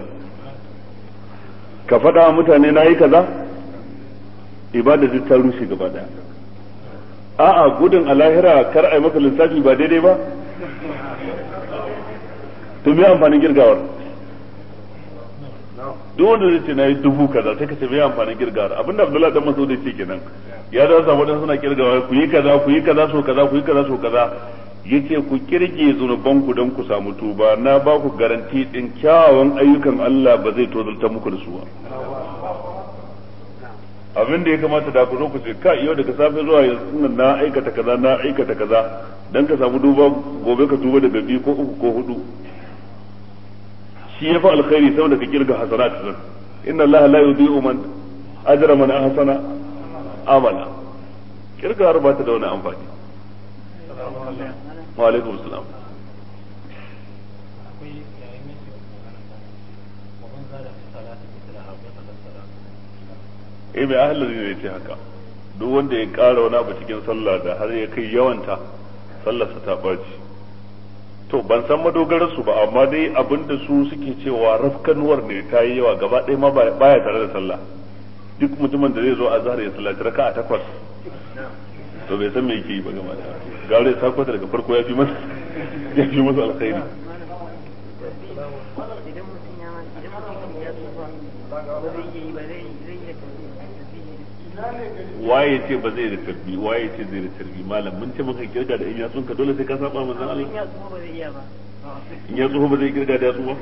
ka faɗa mutane na yi kaza ibada zai ta rushe gaba daya a'a gudun a lahira kar a yi maka lissafi ba daidai ba to me amfanin girgawar duk wanda zai ce na yi dubu kaza sai ka ce me amfanin girgawar abinda Abdullahi dan Mas'ud ya ce kenan ya da samu wadansu suna girgawa ku yi kaza ku yi kaza so kaza ku yi kaza so kaza yace ku kirge zunuban ku dan ku samu tuba na ba ku garanti din kyawawan ayyukan Allah ba zai tozalta muku da su ba abin da ya kamata da ku zo ku ce ka yau daga safe zuwa yanzu na aikata kaza na aikata kaza dan ka samu duba gobe ka tuba daga biyu ko uku ko hudu shi yafi alkhairi saboda ka kirga hasanat din inna Allah la yudhi'u man ajra man ahsana amala kirga har ba ta da wani amfani wa alaikum assalam eh mai ahalari ne ce haka duk wanda ya ƙara wani abu cikin sallah da har ya kai yawanta sallarsa ta ɓaci to ban san madogarar su ba amma dai abinda su suke cewa rafkanuwar ne ta yi yawa gaba ɗaya ma baya tare da sallah duk mutumin da zai zo a zahar ya sallaci raka a takwas to bai san me yake yi ba gaba ɗaya gare ya sakwata daga farko ya fi masa ya fi masa alkhairi waye ce ba zai da tarbi waye ce zai da tarbi malam mun ce maka kirga da in yatsun ka dole sai ka saba manzon Allah in yatsu ba zai iya ba in yatsu ba zai kirga da yatsu ba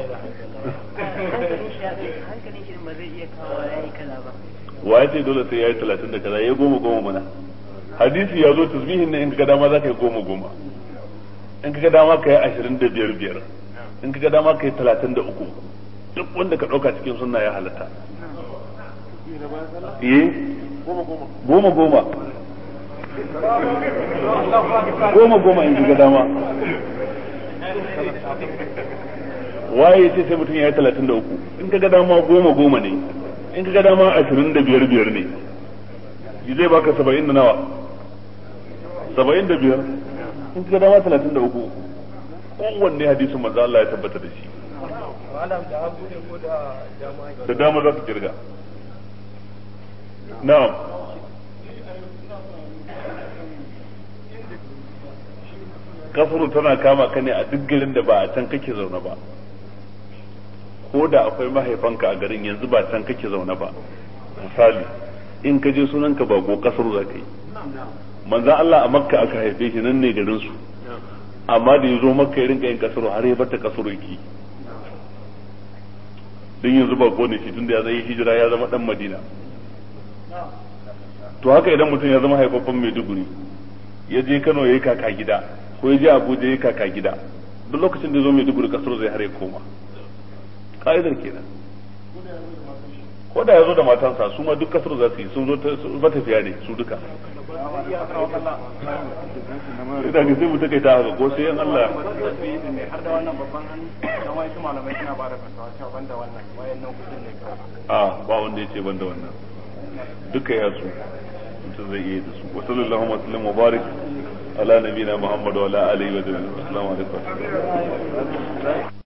hankalin shi ba zai iya kawo yayi kaza ba waye ce dole sai yayi talatin da kaza yayi goma goma mana hadisi ya zo tasbihin ne in ka dama za ka yi goma goma in ka dama ka yi ashirin da biyar biyar in ka dama ka yi talatin da uku duk wanda ka ɗauka cikin sunna ya halatta eh goma goma goma goma in ga dama waye ce sai mutum ya yi talatin da uku in ka ga dama goma goma ne in ka ga dama ashirin da biyar biyar ne zai baka saba'in da nawa saba'in da biyar in ka ga dama talatin da uku kowanne hadisin manzo Allah ya tabbata da shi da dama za su kirga na'am kasuru tana kama ka ne a duk garin da ba a can kake zaune ba ko da akwai mahaifanka a garin yanzu ba can kake zaune ba misali in ka je sunanka ba ko kasuru za ka yi manzan Allah a makka aka haife shi nan ne garin su amma da ya zo makka ya rinka yin kasuru har ya bata kasuru yake don yanzu ba ko ne shi tunda ya zai hijira ya zama dan Madina to haka idan mutum ya zama haifaffen Maiduguri ya je Kano ya yi kaka gida ko ya je Abuja ya yi kaka gida duk lokacin da ya zo Maiduguri kasar zai har ya koma ka'idar kenan ko da ya zo da matansa su ma duk kasar za su yi sun zo matafiya ne su duka idan ne sai mu take ta haka ko sai yan Allah har da wannan babban dan wai su malamai suna ba da fatawa cewa banda wannan wayannan kudin ne a ba wanda yace banda wannan duka ya su mutum zai iya da su wa sallallahu alaihi wa sallam wa barik ala nabiyina muhammad wa ala alihi wa sahbihi assalamu alaikum